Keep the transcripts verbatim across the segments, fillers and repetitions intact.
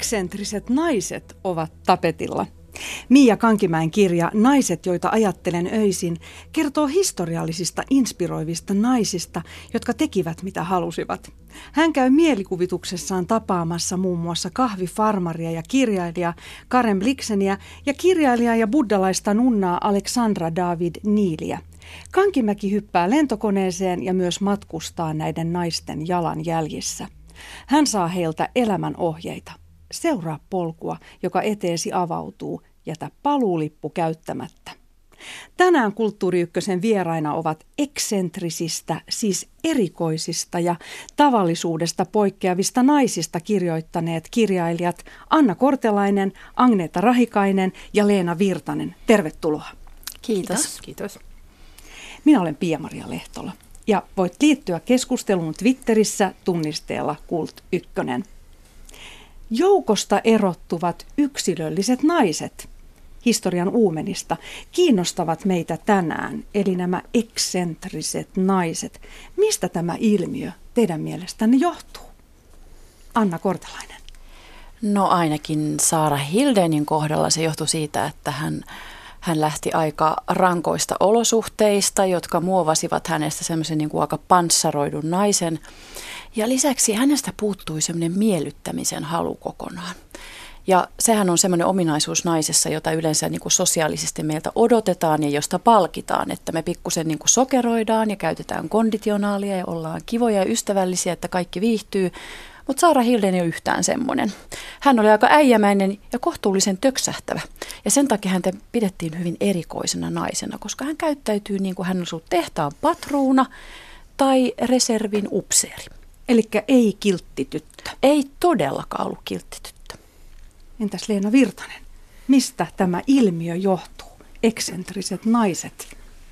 Eksentriset naiset ovat tapetilla. Miia Kankimäen kirja Naiset, joita ajattelen öisin, kertoo historiallisista inspiroivista naisista, jotka tekivät mitä halusivat. Hän käy mielikuvituksessaan tapaamassa muun muassa kahvifarmaria ja kirjailija Karen Blixeniä ja kirjailijaa ja buddhalaista nunnaa Alexandra David Neeliä. Kankimäki hyppää lentokoneeseen ja myös matkustaa näiden naisten jalanjäljissä. Hän saa heiltä elämän ohjeita. Seuraa polkua, joka eteesi avautuu, jätä paluulippu käyttämättä. Tänään Kulttuuri Ykkösen vieraina ovat eksentrisistä, siis erikoisista ja tavallisuudesta poikkeavista naisista kirjoittaneet kirjailijat Anna Kortelainen, Agneta Rahikainen ja Leena Virtanen. Tervetuloa. Kiitos. Kiitos. Kiitos. Minä olen Pia-Maria Lehtola ja voit liittyä keskusteluun Twitterissä tunnisteella Kult Ykkönen. Joukosta erottuvat yksilölliset naiset historian uumenista kiinnostavat meitä tänään, eli nämä eksentriset naiset. Mistä tämä ilmiö teidän mielestänne johtuu? Anna Kortelainen. No ainakin Saara Hildenin kohdalla se johtui siitä, että hän, hän lähti aika rankoista olosuhteista, jotka muovasivat hänestä semmoisen niin kuin aika panssaroidun naisen. Ja lisäksi hänestä puuttui semmoinen miellyttämisen halu kokonaan. Ja sehän on semmoinen ominaisuus naisessa, jota yleensä niin kuin sosiaalisesti meiltä odotetaan ja josta palkitaan, että me pikkusen niin kuin sokeroidaan ja käytetään konditionaalia ja ollaan kivoja ja ystävällisiä, että kaikki viihtyy. Mutta Saara Hilden ei ole yhtään semmoinen. Hän oli aika äijämäinen ja kohtuullisen töksähtävä. Ja sen takia häntä pidettiin hyvin erikoisena naisena, koska hän käyttäytyy niin kuin hän on ollut tehtaan patruuna tai reservin upseeri. Elikkä ei kilttityttö. Ei todellakaan ollut kilttityttö. Entäs Leena Virtanen, mistä tämä ilmiö johtuu? Eksentriset naiset.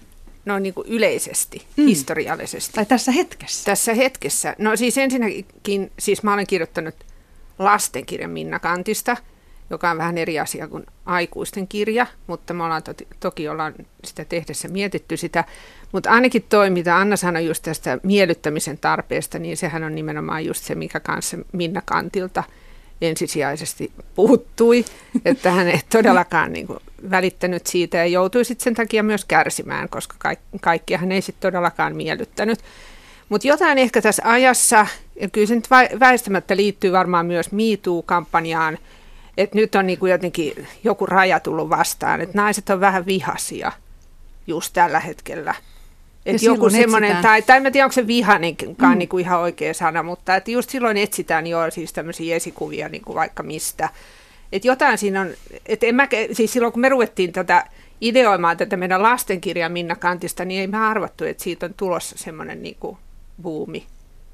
No niin kuin yleisesti, mm. historiallisesti. Tai tässä hetkessä. Tässä hetkessä. No siis ensinnäkin, siis mä olen kirjoittanut lastenkirjan Minna Kantista, joka on vähän eri asia kuin aikuisten kirja, mutta me ollaan to- toki ollaan sitä tehdessä mietitty sitä. Mutta ainakin toi, mitä Anna sanoi just tästä miellyttämisen tarpeesta, niin sehän on nimenomaan just se, mikä kanssa Minna Kantilta ensisijaisesti puuttui, että hän ei todellakaan niin kuin välittänyt siitä ja joutui sitten sen takia myös kärsimään, koska kaik- kaikkia hän ei sitten todellakaan miellyttänyt. Mutta jotain ehkä tässä ajassa, ja kyllä se nyt väistämättä liittyy varmaan myös Me Too-kampanjaan, että nyt on niin kuin jotenkin joku raja tullut vastaan, että naiset on vähän vihaisia just tällä hetkellä. Että joku semmoinen, tai, tai en tiedä, onko se vihanenkaan mm. niin kuin ihan oikea sana, mutta että just silloin etsitään jo siis tämmöisiä esikuvia niin kuin vaikka mistä. Että jotain siinä on, että en mä, siis silloin kun me ruvettiin tätä ideoimaan tätä meidän lastenkirjaa Minna Kantista, niin ei me arvattu, että siitä on tulossa semmoinen niin kuin buumi,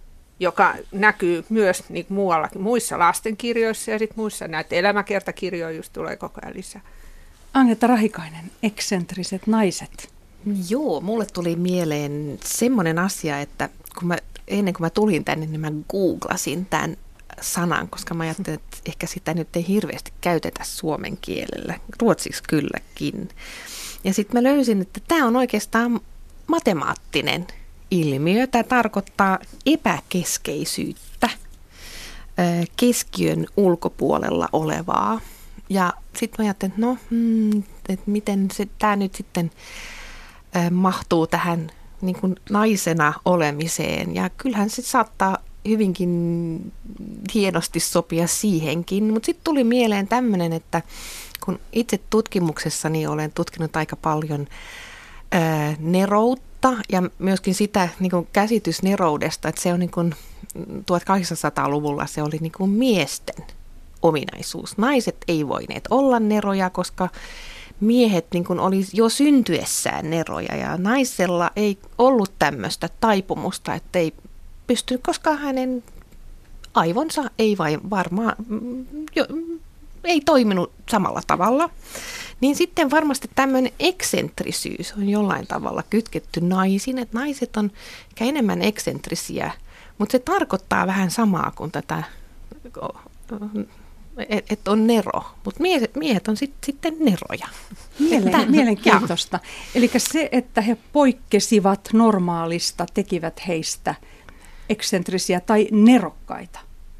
joka näkyy myös niin kuin muuallakin, muissa lastenkirjoissa ja sitten muissa näitä elämäkertakirjoja just tulee koko ajan lisää. Agneta Rahikainen, eksentriset naiset. Joo, mulle tuli mieleen semmoinen asia, että kun mä, ennen kuin mä tulin tänne, niin mä googlasin tämän sanan, koska mä ajattelin, että ehkä sitä nyt ei hirveästi käytetä suomen kielellä, ruotsiksi kylläkin. Ja sitten mä löysin, että tämä on oikeastaan matemaattinen ilmiö. Tämä tarkoittaa epäkeskeisyyttä, keskiön ulkopuolella olevaa. Ja sitten mä ajattelin, että no, hmm, että miten se, tämä nyt sitten mahtuu tähän niin kuin naisena olemiseen. Ja kyllähän se saattaa hyvinkin hienosti sopia siihenkin. Mutta sitten tuli mieleen tämmöinen, että kun itse tutkimuksessani olen tutkinut aika paljon ää, neroutta ja myöskin sitä niin kuin käsitys neroudesta, että se on niin kuin tuhatkahdeksansataaluvulla se oli niin kuin miesten ominaisuus. Naiset ei voineet olla neroja, koska miehet niin kuin oli jo syntyessään neroja ja naisella ei ollut tämmöistä taipumusta, että ei pystynyt, koska hänen aivonsa ei vain varmaan, jo, ei toiminut samalla tavalla. Niin sitten varmasti tämmöinen eksentrisyys on jollain tavalla kytketty naisiin, että naiset on ehkä enemmän eksentrisiä, mutta se tarkoittaa vähän samaa kuin tätä, että on nero, mutta miehet, miehet on sit, sitten neroja. Mielen, mielenkiintoista. Eli se, että he poikkesivat normaalista, tekivät heistä eksentrisiä tai nerokkaita.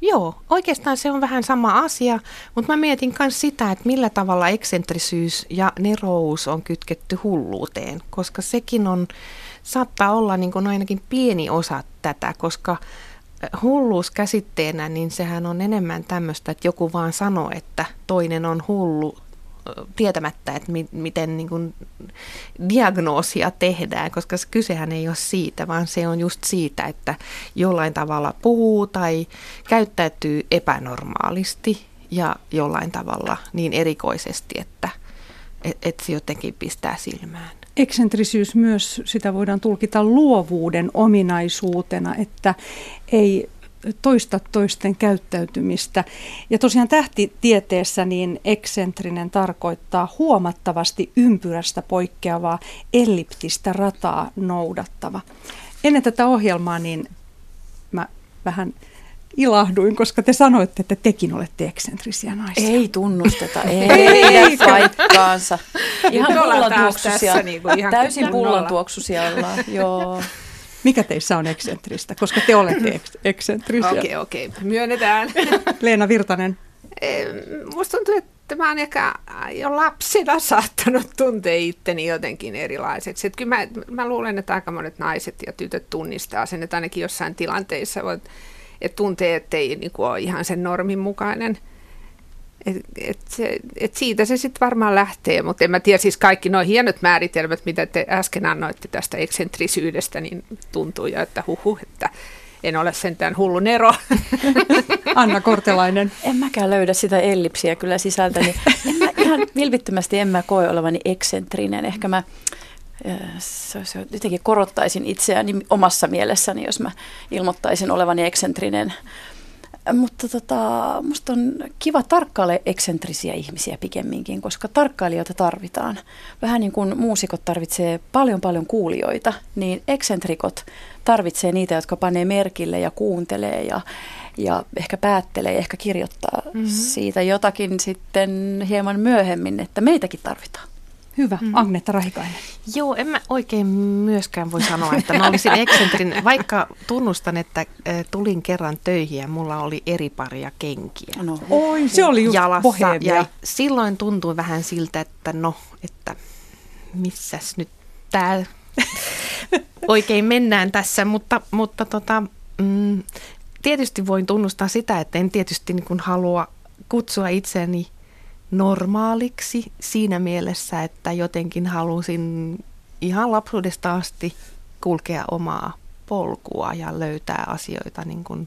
Joo, oikeastaan se on vähän sama asia, mutta mä mietin myös sitä, että millä tavalla eksentrisyys ja nerous on kytketty hulluuteen, koska sekin on, saattaa olla niin kuin ainakin pieni osa tätä, koska hulluus käsitteenä, niin sehän on enemmän tämmöistä, että joku vaan sanoo, että toinen on hullu, tietämättä, että mi- miten niin kuin diagnoosia tehdään, koska kysehän ei ole siitä, vaan se on just siitä, että jollain tavalla puhuu tai käyttäytyy epänormaalisti ja jollain tavalla niin erikoisesti, että et, et se jotenkin pistää silmään. Eksentrisyys myös, sitä voidaan tulkita luovuuden ominaisuutena, että ei toista toisten käyttäytymistä. Ja tosiaan tähtitieteessä niin eksentrinen tarkoittaa huomattavasti ympyrästä poikkeavaa elliptistä rataa noudattava. Ennen tätä ohjelmaa niin mä vähän ilahduin, koska te sanoitte, että tekin olette eksentrisiä naisia. Ei tunnusteta, ei paikkaansa. Ihan pullantuoksusia, niin kuin ihan täysin pullantuoksusia ollaan, joo. Mikä teissä on eksentristä, koska te olette eks- eksentrisiä? Okei, okei, okay, myönnetään. Leena Virtanen. Musta tuntuu, että mä oon ehkä jo lapsena saattanut tuntea itteni jotenkin erilaiseksi. Että kyllä mä, mä luulen, että aika monet naiset ja tytöt tunnistaa sen, että ainakin jossain tilanteissa voit, että tuntee, ettei niin kuin ole ihan sen normin mukainen. Et, et se, et siitä se sitten varmaan lähtee, mutta en mä tiedä, siis kaikki nuo hienot määritelmät, mitä te äsken annoitte tästä eksentrisyydestä, niin tuntuu jo, että huhu, että en ole sentään hullu nero. Anna Kortelainen. En mäkään löydä sitä ellipsiä kyllä sisältäni. En mä ihan vilpittömästi en mä koe olevani eksentrinen. Ehkä mä se, se, jotenkin korottaisin itseäni omassa mielessäni, jos mä ilmoittaisin olevani eksentrinen. Mutta tota, musta on kiva tarkkailla eksentrisiä ihmisiä pikemminkin, koska tarkkailijoita tarvitaan. Vähän niin kuin muusikot tarvitsee paljon paljon kuulijoita, niin eksentrikot tarvitsee niitä, jotka panee merkille ja kuuntelee ja, ja ehkä päättelee ja ehkä kirjoittaa mm-hmm. siitä jotakin sitten hieman myöhemmin, että meitäkin tarvitaan. Hyvä. Mm. Agneta Rahikainen. Joo, en mä oikein myöskään voi sanoa, että mä olisin eksentrinen, vaikka tunnustan, että tulin kerran töihin ja mulla oli eri paria kenkiä. No. Oi, se oli just jalassa, ja silloin tuntui vähän siltä, että no, että missäs nyt tää oikein mennään tässä, mutta, mutta tota, mm, tietysti voin tunnustaa sitä, että en tietysti niin kuin halua kutsua itseäni normaaliksi siinä mielessä, että jotenkin halusin ihan lapsuudesta asti kulkea omaa polkua ja löytää asioita niin kuin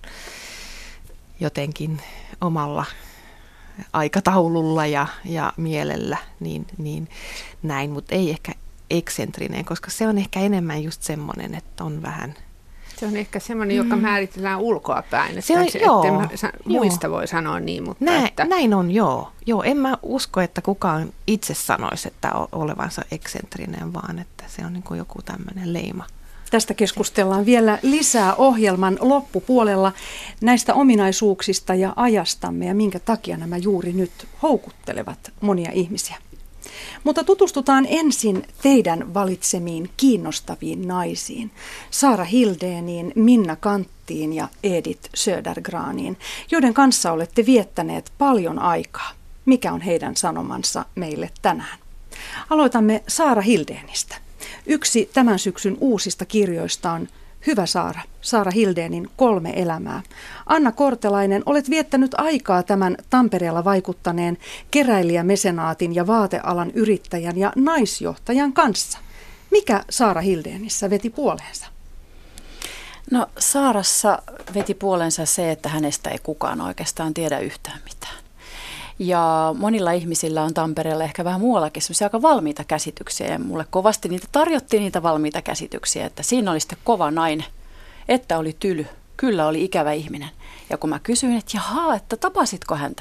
jotenkin omalla aikataululla ja, ja mielellä, niin, niin näin, mutta ei ehkä eksentrinen, koska se on ehkä enemmän just semmoinen, että on vähän... Se on ehkä semmoinen, joka määritellään ulkoapäin, että, se on, että joo, muista joo. voi sanoa niin, mutta... Näin, että... näin on, joo. joo. En mä usko, että kukaan itse sanoisi, että olevansa eksentrinen, vaan että se on niin kuin joku tämmöinen leima. Tästä keskustellaan vielä lisää ohjelman loppupuolella näistä ominaisuuksista ja ajastamme ja minkä takia nämä juuri nyt houkuttelevat monia ihmisiä. Mutta tutustutaan ensin teidän valitsemiin kiinnostaviin naisiin. Saara Hildéniin, Minna Kanttiin ja Edith Södergraniin, joiden kanssa olette viettäneet paljon aikaa. Mikä on heidän sanomansa meille tänään? Aloitamme Saara Hildénistä. Yksi tämän syksyn uusista kirjoista on Hyvä Saara, Saara Hildénin Kolme elämää. Anna Kortelainen, olet viettänyt aikaa tämän Tampereella vaikuttaneen keräilijämesenaatin ja vaatealan yrittäjän ja naisjohtajan kanssa. Mikä Saara Hildénissä veti puoleensa? No Saarassa veti puolensa se, että hänestä ei kukaan oikeastaan tiedä yhtään mitään. Ja monilla ihmisillä on Tampereella ehkä vähän muuallakin sellaisia aika valmiita käsityksiä. Ja mulle kovasti niitä tarjottiin niitä valmiita käsityksiä, että siinä oli sitten kova nainen, että oli tyly, kyllä oli ikävä ihminen. Ja kun mä kysyin, että jaha, että tapasitko häntä?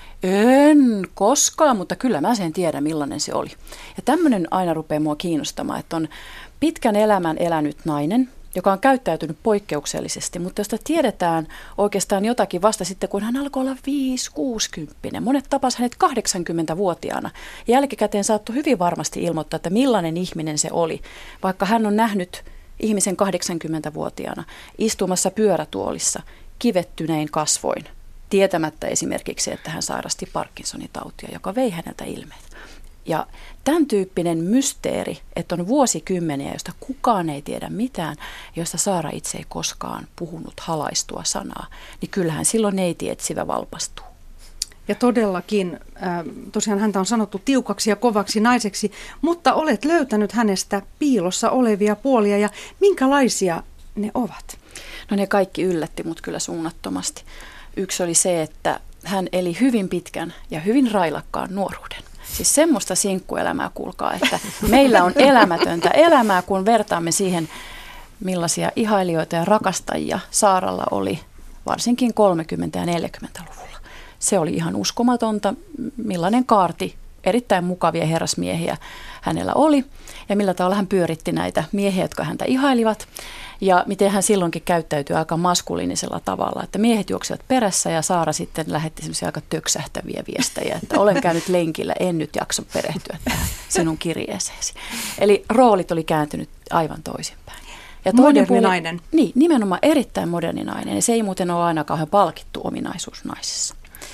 En koskaan, mutta kyllä mä sen tiedän, millainen se oli. Ja tämmöinen aina rupeaa mua kiinnostamaan, että on pitkän elämän elänyt nainen, joka on käyttäytynyt poikkeuksellisesti, mutta josta tiedetään oikeastaan jotakin vasta sitten, kun hän alkoi olla viisi kuusikymmentä. Monet tapasivat hänet kahdeksankymmentävuotiaana. Jälkikäteen saattoi hyvin varmasti ilmoittaa, että millainen ihminen se oli, vaikka hän on nähnyt ihmisen kahdeksankymmentävuotiaana istumassa pyörätuolissa, kivettynein kasvoin, tietämättä esimerkiksi, että hän sairasti Parkinsonin tautia, joka vei häneltä ilmeet. Ja tämän tyyppinen mysteeri, että on vuosikymmeniä, josta kukaan ei tiedä mitään, josta Saara itse ei koskaan puhunut halaistua sanaa, niin kyllähän silloin neiti etsivä valpastuu. Ja todellakin, tosiaan häntä on sanottu tiukaksi ja kovaksi naiseksi, mutta olet löytänyt hänestä piilossa olevia puolia, ja minkälaisia ne ovat? No ne kaikki yllätti mut kyllä suunnattomasti. Yksi oli se, että hän eli hyvin pitkän ja hyvin railakkaan nuoruuden. Siis semmoista sinkkuelämää, kuulkaa, että meillä on elämätöntä elämää, kun vertaamme siihen, millaisia ihailijoita ja rakastajia Saaralla oli varsinkin kolmekymmentä- ja neljäkymmentäluvulla. Se oli ihan uskomatonta, millainen kaarti erittäin mukavia herrasmiehiä hänellä oli ja millä tavalla hän pyöritti näitä miehiä, jotka häntä ihailivat. Ja miten hän silloinkin käyttäytyi aika maskuliinisella tavalla, että miehet juoksivat perässä ja Saara sitten lähetti semmoisia aika töksähtäviä viestejä, että olen käynyt lenkillä, en nyt jaksa perehtyä tähän sinun kirjeeseesi. Eli roolit oli kääntynyt aivan toisinpäin. Ja moderni puoli, nainen. Niin, nimenomaan erittäin moderni nainen, ja se ei muuten ole aina kauhean palkittu ominaisuus naisissa.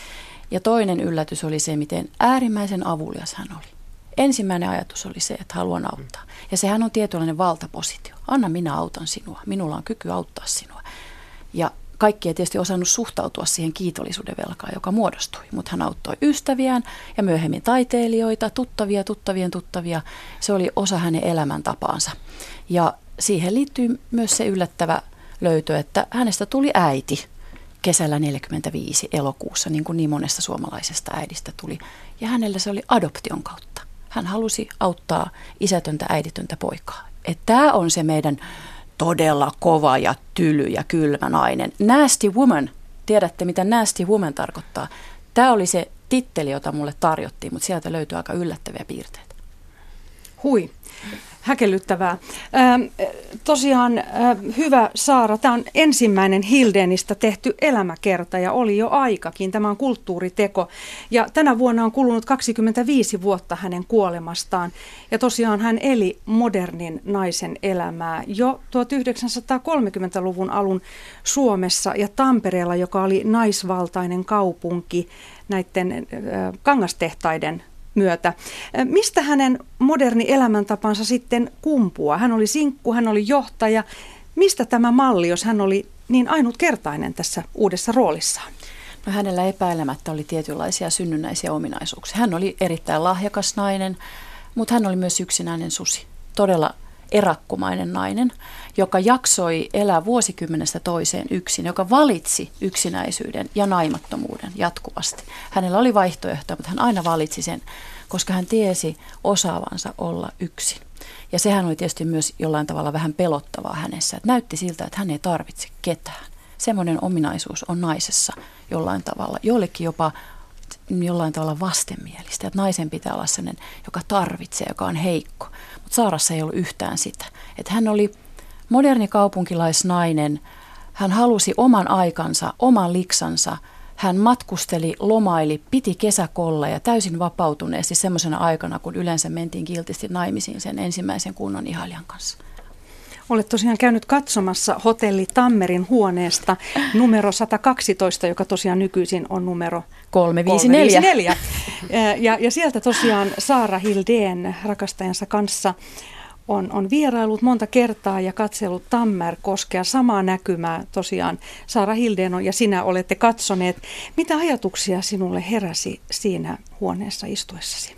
Ja toinen yllätys oli se, miten äärimmäisen avulias hän oli. Ensimmäinen ajatus oli se, että haluan auttaa. Ja sehän on tietynlainen valtapositio. Anna, minä autan sinua. Minulla on kyky auttaa sinua. Ja kaikki ei tietysti osannut suhtautua siihen kiitollisuuden velkaan, joka muodostui. Mutta hän auttoi ystäviään ja myöhemmin taiteilijoita, tuttavia, tuttavien tuttavia. Se oli osa hänen elämäntapaansa. Ja siihen liittyy myös se yllättävä löytö, että hänestä tuli äiti kesällä neljäkymmentäviisi elokuussa, niin kuin niin monesta suomalaisesta äidistä tuli. Ja hänellä se oli adoption kautta. Hän halusi auttaa isätöntä, äiditöntä poikaa. Että tämä on se meidän todella kova ja tyly ja kylmä nainen. Nasty woman. Tiedätte, mitä nasty woman tarkoittaa. Tämä oli se titteli, jota mulle tarjottiin, mutta sieltä löytyy aika yllättäviä piirteitä. Hui. Häkellyttävää. Ähm, tosiaan äh, hyvä Saara, tämä on ensimmäinen Hildenistä tehty elämäkerta ja oli jo aikakin. Tämä on kulttuuriteko ja tänä vuonna on kulunut kaksikymmentäviisi vuotta hänen kuolemastaan. Ja tosiaan hän eli modernin naisen elämää jo tuhatyhdeksänsataakolmekymmentäluvun alun Suomessa ja Tampereella, joka oli naisvaltainen kaupunki näiden äh, kangastehtaiden myötä. Mistä hänen moderni elämäntapansa sitten kumpuaa? Hän oli sinkku, hän oli johtaja. Mistä tämä malli, jos hän oli niin ainutkertainen tässä uudessa roolissaan? No hänellä epäilemättä oli tietynlaisia synnynnäisiä ominaisuuksia. Hän oli erittäin lahjakas nainen, mutta hän oli myös yksinäinen susi. Todella erakkumainen nainen, joka jaksoi elää vuosikymmenestä toiseen yksin, joka valitsi yksinäisyyden ja naimattomuuden jatkuvasti. Hänellä oli vaihtoehtoja, mutta hän aina valitsi sen, koska hän tiesi osaavansa olla yksin. Ja sehän oli tietysti myös jollain tavalla vähän pelottavaa hänessä, että näytti siltä, että hän ei tarvitse ketään. Semmoinen ominaisuus on naisessa jollain tavalla, joillekin jopa jollain tavalla vastenmielistä, että naisen pitää olla sellainen, joka tarvitsee, joka on heikko. Mutta Saarassa ei ollut yhtään sitä. Että hän oli moderni kaupunkilaisnainen, hän halusi oman aikansa, oman liksansa, hän matkusteli, lomaili, piti kesäkolleja täysin vapautuneesti semmoisena aikana, kun yleensä mentiin kiltisti naimisiin sen ensimmäisen kunnon ihailijan kanssa. Olet tosiaan käynyt katsomassa hotelli Tammerin huoneesta numero sata kaksitoista, joka tosiaan nykyisin on numero kolmesataaviisikymmentäneljä. Ja, ja sieltä tosiaan Saara Hildén rakastajansa kanssa on, on vierailut monta kertaa ja katsellut Tammerkoskea, samaa näkymää tosiaan Saara Hildén on ja sinä olette katsoneet. Mitä ajatuksia sinulle heräsi siinä huoneessa istuessasi?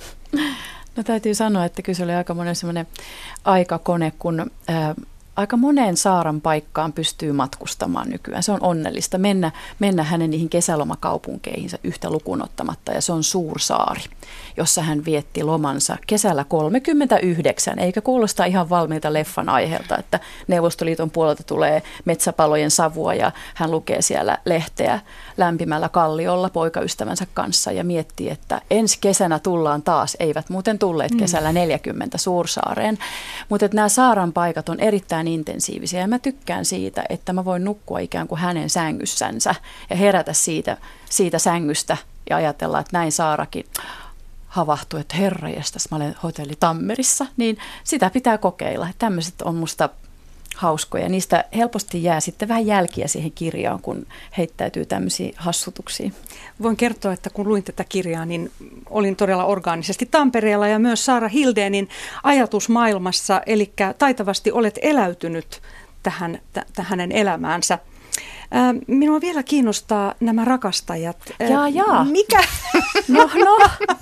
No täytyy sanoa, että kyllä se oli aika monen semmoinen aikakone, kun ää, aika moneen Saaran paikkaan pystyy matkustamaan nykyään. Se on onnellista mennä, mennä hänen niihin kesälomakaupunkeihinsa yhtä lukuun ottamatta, ja se on Suursaari, jossa hän vietti lomansa kesällä kolmekymmentäyhdeksän, eikä kuulosta ihan valmiilta leffan aiheelta, että Neuvostoliiton puolelta tulee metsäpalojen savua ja hän lukee siellä lehteä lämpimällä kalliolla poikaystävänsä kanssa ja miettii, että ensi kesänä tullaan taas, eivät muuten tulleet kesällä neljäkymmentä Suursaareen, mutta nämä Saaran paikat on erittäin intensiivisiä ja mä tykkään siitä, että mä voin nukkua ikään kuin hänen sängyssänsä ja herätä siitä, siitä sängystä ja ajatella, että näin Saarakin havahtui, että herranjestas, mä olen hotelli Tammerissa, niin sitä pitää kokeilla. Tämmöiset on musta hauskoja. Niistä helposti jää sitten vähän jälkiä siihen kirjaan, kun heittäytyy tämmöisiä hassutuksia. Voin kertoa, että kun luin tätä kirjaa, niin olin todella orgaanisesti Tampereella ja myös Saara Hildénin ajatusmaailmassa, eli taitavasti olet eläytynyt tähän, t- hänen elämäänsä. Ää, minua vielä kiinnostaa nämä rakastajat. Ää, jaa, jaa. Mikä? No, no.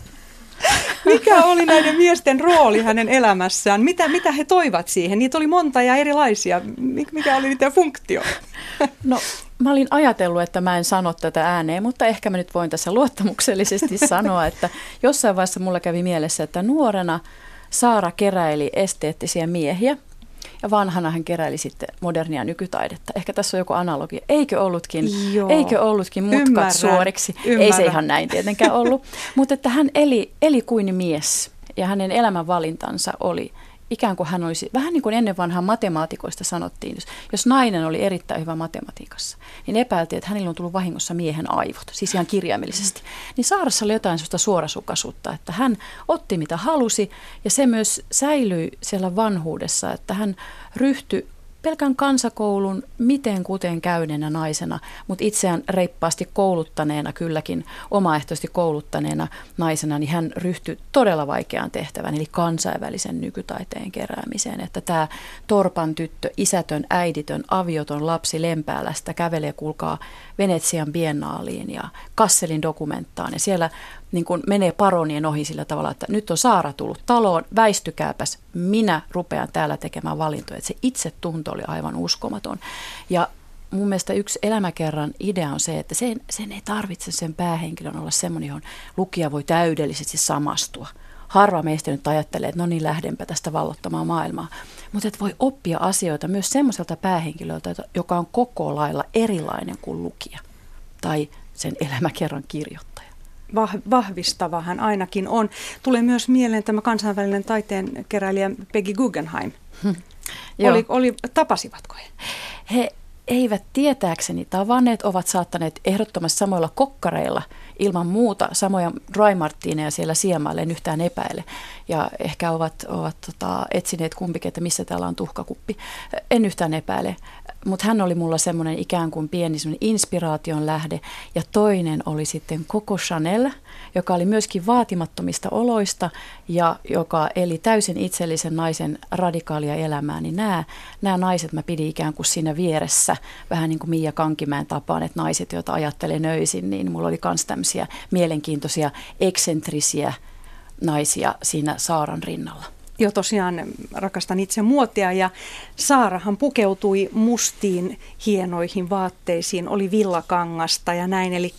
Mikä oli näiden miesten rooli hänen elämässään? Mitä, mitä he toivat siihen? Niitä oli monta ja erilaisia. Mikä oli niiden funktio? No, mä olin ajatellut, että mä en sano tätä ääneen, mutta ehkä mä nyt voin tässä luottamuksellisesti sanoa, että jossain vaiheessa mulla kävi mielessä, että nuorena Saara keräili esteettisiä miehiä. Ja vanhana hän keräili sitten modernia nykytaidetta. Ehkä tässä on joku analogia. Eikö ollutkin, Joo. eikö ollutkin mutkat Ymmärrän. suoriksi? Ymmärrän. Ei se ihan näin tietenkään ollut. Mutta että hän eli, eli kuin mies ja hänen elämänvalintansa oli ikään kuin hän olisi, vähän niin kuin ennen vanhaa matemaatikoista sanottiin, jos, jos nainen oli erittäin hyvä matematiikassa, niin epäiltiin, että hänellä on tullut vahingossa miehen aivot, siis ihan kirjaimellisesti. Niin Saarassa oli jotain sellaista suorasukaisuutta, että hän otti mitä halusi ja se myös säilyi siellä vanhuudessa, että hän ryhtyi pelkän kansakoulun miten kuten käyneenä naisena, mutta itseään reippaasti kouluttaneena, kylläkin omaehtoisesti kouluttaneena naisena, niin hän ryhtyi todella vaikeaan tehtävään, eli kansainvälisen nykytaiteen keräämiseen. Että tämä torpan tyttö, isätön, äiditön, avioton lapsi Lempäälästä kävelee, kuulkaa, Venetsian biennaaliin ja Kasselin dokumenttaan, ja siellä niin kun menee paronien ohi sillä tavalla, että nyt on Saara tullut taloon, väistykääpäs, minä rupean täällä tekemään valintoja. Että se itsetunto oli aivan uskomaton. Ja mun mielestä yksi elämäkerran idea on se, että sen, sen ei tarvitse sen päähenkilön olla semmoinen, johon lukija voi täydellisesti samastua. Harva meistä nyt ajattelee, että no niin, lähdenpä tästä vallottamaan maailmaa. Mutta että voi oppia asioita myös semmoiselta päähenkilöltä, joka on koko lailla erilainen kuin lukija tai sen elämäkerran kirjoittaja. Vahvistava hän ainakin on. Tulee myös mieleen tämä kansainvälinen taiteenkeräilijä Peggy Guggenheim. Hmm. Oli, oli, tapasivatko he? He eivät tietääkseni tavanneet, ovat saattaneet ehdottomasti samoilla kokkareilla ilman muuta, samoja dry martineja siellä siemaille, en yhtään epäile. Ja ehkä ovat, ovat tota, etsineet kumpikin, että missä täällä on tuhkakuppi. En yhtään epäile, mutta hän oli mulla semmoinen ikään kuin pieni inspiraation lähde. Ja toinen oli sitten Coco Chanel, joka oli myöskin vaatimattomista oloista ja joka eli täysin itsellisen naisen radikaalia elämää. Niin nämä, nämä naiset mä pidin ikään kuin siinä vieressä, vähän niin kuin Mia Kankimäen tapaan, että naiset, joita ajattelen öisin, niin mulla oli myös tämmöisiä mielenkiintoisia, eksentrisiä naisia siinä Saaran rinnalla. Joo, tosiaan rakastan itse muotia ja Saarahan pukeutui mustiin hienoihin vaatteisiin, oli villakangasta ja näin, eli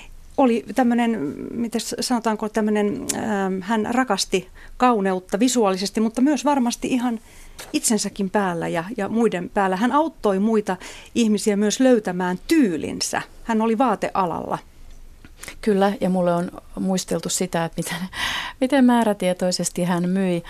oli tämmöinen, miten sanotaanko tämmöinen, äh, hän rakasti kauneutta visuaalisesti, mutta myös varmasti ihan itsensäkin päällä ja, ja muiden päällä. Hän auttoi muita ihmisiä myös löytämään tyylinsä. Hän oli vaatealalla. Kyllä, ja mulle on muisteltu sitä, että miten, miten määrätietoisesti hän myi,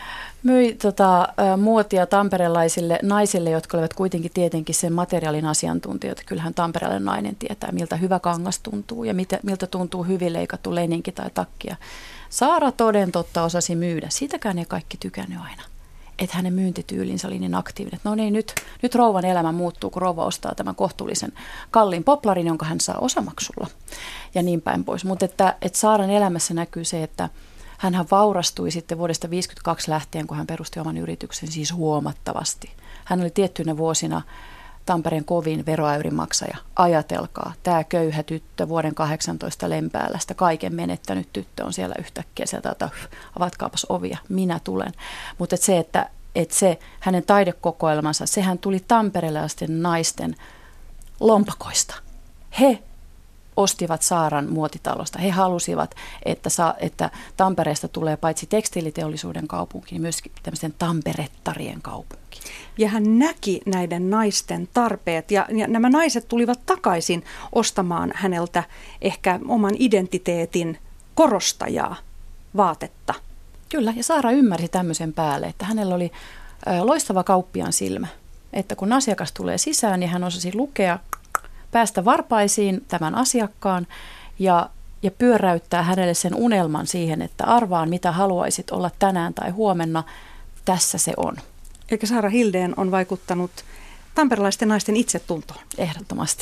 myi tota, ä, muotia tamperelaisille naisille, jotka olivat kuitenkin tietenkin sen materiaalin asiantuntijoita. Kyllähän tamperelainen nainen tietää, miltä hyvä kangas tuntuu ja mitä, miltä tuntuu hyvin leikattu leninki tai takkia. Saara toden totta osasi myydä. Siitäkään ei kaikki tykännyt aina. Että hänen myyntityylinsä oli niin aktiivinen, että no niin, nyt, nyt rouvan elämä muuttuu, kun rouva ostaa tämän kohtuullisen kalliin poplarin, jonka hän saa osamaksulla ja niin päin pois. Mutta että, että Saaran elämässä näkyy se, että hänhän vaurastui sitten vuodesta tuhatyhdeksänsataaviisikymmentäkaksi lähtien, kun hän perusti oman yrityksen, siis huomattavasti. Hän oli tiettyinä vuosina Tampereen kovin veroäyrin maksaja. Ajatelkaa, tämä köyhä tyttö, vuoden kahdeksantoista Lempäälästä, kaiken menettänyt tyttö on siellä yhtäkkiä sieltä, että avatkaapas ovia, minä tulen. Mutta et se, että et se hänen taidekokoelmansa, sehän tuli tamperelaisten naisten lompakoista. He ostivat Saaran muotitalosta. He halusivat, että, sa, että Tampereesta tulee paitsi tekstiiliteollisuuden kaupunki, niin myös tämmöisten tamperettarien kaupunki. Ja hän näki näiden naisten tarpeet ja, ja nämä naiset tulivat takaisin ostamaan häneltä ehkä oman identiteetin korostajaa, vaatetta. Kyllä, ja Saara ymmärsi tämmöisen päälle, että hänellä oli ö, loistava kauppiaan silmä, että kun asiakas tulee sisään, niin hän osasi lukea, päästä varpaisiin tämän asiakkaan ja, ja pyöräyttää hänelle sen unelman siihen, että arvaan mitä haluaisit olla tänään tai huomenna, tässä se on. Eikä Saara Hildén on vaikuttanut tamperelaisten naisten itsetuntoon? Ehdottomasti.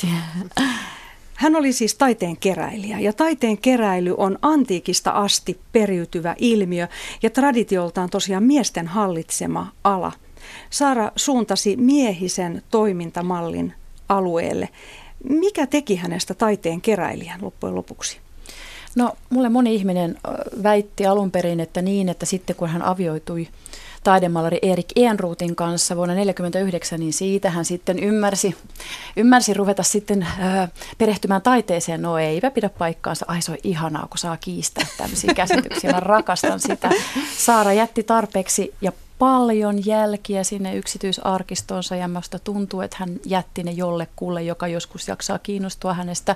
Hän oli siis taiteen keräilijä, ja taiteen keräily on antiikista asti periytyvä ilmiö ja traditioltaan tosiaan miesten hallitsema ala. Saara suuntasi miehisen toimintamallin alueelle. Mikä teki hänestä taiteen keräilijän loppujen lopuksi? No, mulle moni ihminen väitti alun perin, että niin, että sitten kun hän avioitui taidemaalari Erik Ehrnroothin kanssa vuonna tuhatyhdeksänsataaneljäkymmentäyhdeksän, niin siitä hän sitten ymmärsi, ymmärsi ruveta sitten äh, perehtymään taiteeseen. No eipä pidä paikkaansa. Ai se on ihanaa, kun saa kiistää tämmöisiä käsityksiä. Mä rakastan sitä. Saara jätti tarpeeksi ja paljon jälkiä sinne yksityisarkistonsa ja minusta tuntuu, että hän jätti ne jollekulle, joka joskus jaksaa kiinnostua hänestä.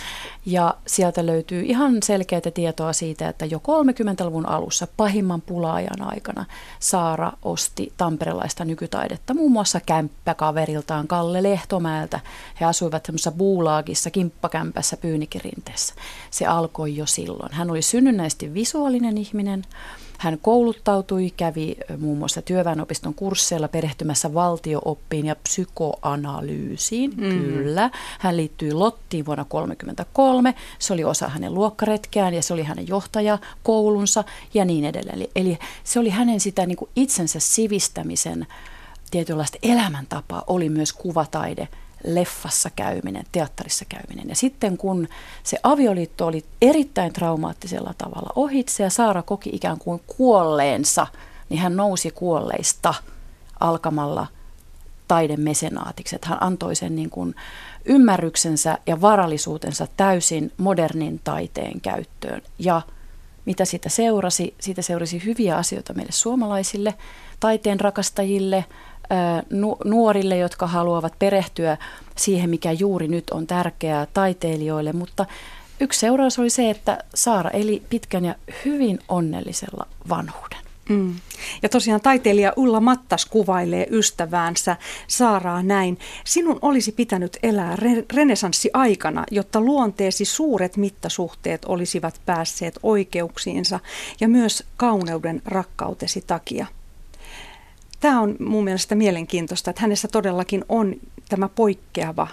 Ja sieltä löytyy ihan selkeää tietoa siitä, että jo kolmekymmentäluvun alussa pahimman pula-ajan aikana Saara osti tamperelaista nykytaidetta, muun muassa kämppäkaveriltaan Kalle Lehtomäeltä. He asuivat semmoisessa buulaagissa, kimppakämpässä Pyynikirinteessä. Se alkoi jo silloin. Hän oli synnynnäisesti visuaalinen ihminen. Hän kouluttautui, kävi muun muassa työväenopiston kursseilla perehtymässä valtio-oppiin ja psykoanalyysiin. Mm. Kyllä. Hän liittyi Lottiin vuonna tuhatyhdeksänsataakolmekymmentäkolme. Se oli osa hänen luokkaretkeään ja se oli hänen johtajakoulunsa ja niin edelleen. Eli, eli se oli hänen sitä niin kuin itsensä sivistämisen tietynlaista elämäntapaa, oli myös kuvataide. Leffassa käyminen, teatterissa käyminen. Ja sitten kun se avioliitto oli erittäin traumaattisella tavalla ohitse ja Saara koki ikään kuin kuolleensa, niin hän nousi kuolleista alkamalla taidemesenaatiksi. Että hän antoi sen niin kuin ymmärryksensä ja varallisuutensa täysin modernin taiteen käyttöön. Ja mitä siitä seurasi? Siitä seurasi hyviä asioita meille suomalaisille, taiteen rakastajille, nuorille, jotka haluavat perehtyä siihen, mikä juuri nyt on tärkeää taiteilijoille, mutta yksi seuraus oli se, että Saara eli pitkän ja hyvin onnellisella vanhuuden. Mm. Ja tosiaan taiteilija Ulla Mattas kuvailee ystäväänsä Saaraa näin. Sinun olisi pitänyt elää re- renesanssiaikana, jotta luonteesi suuret mittasuhteet olisivat päässeet oikeuksiinsa ja myös kauneuden rakkautesi takia. Tämä on mun mielestä mielenkiintoista, että hänessä todellakin on tämä poikkeava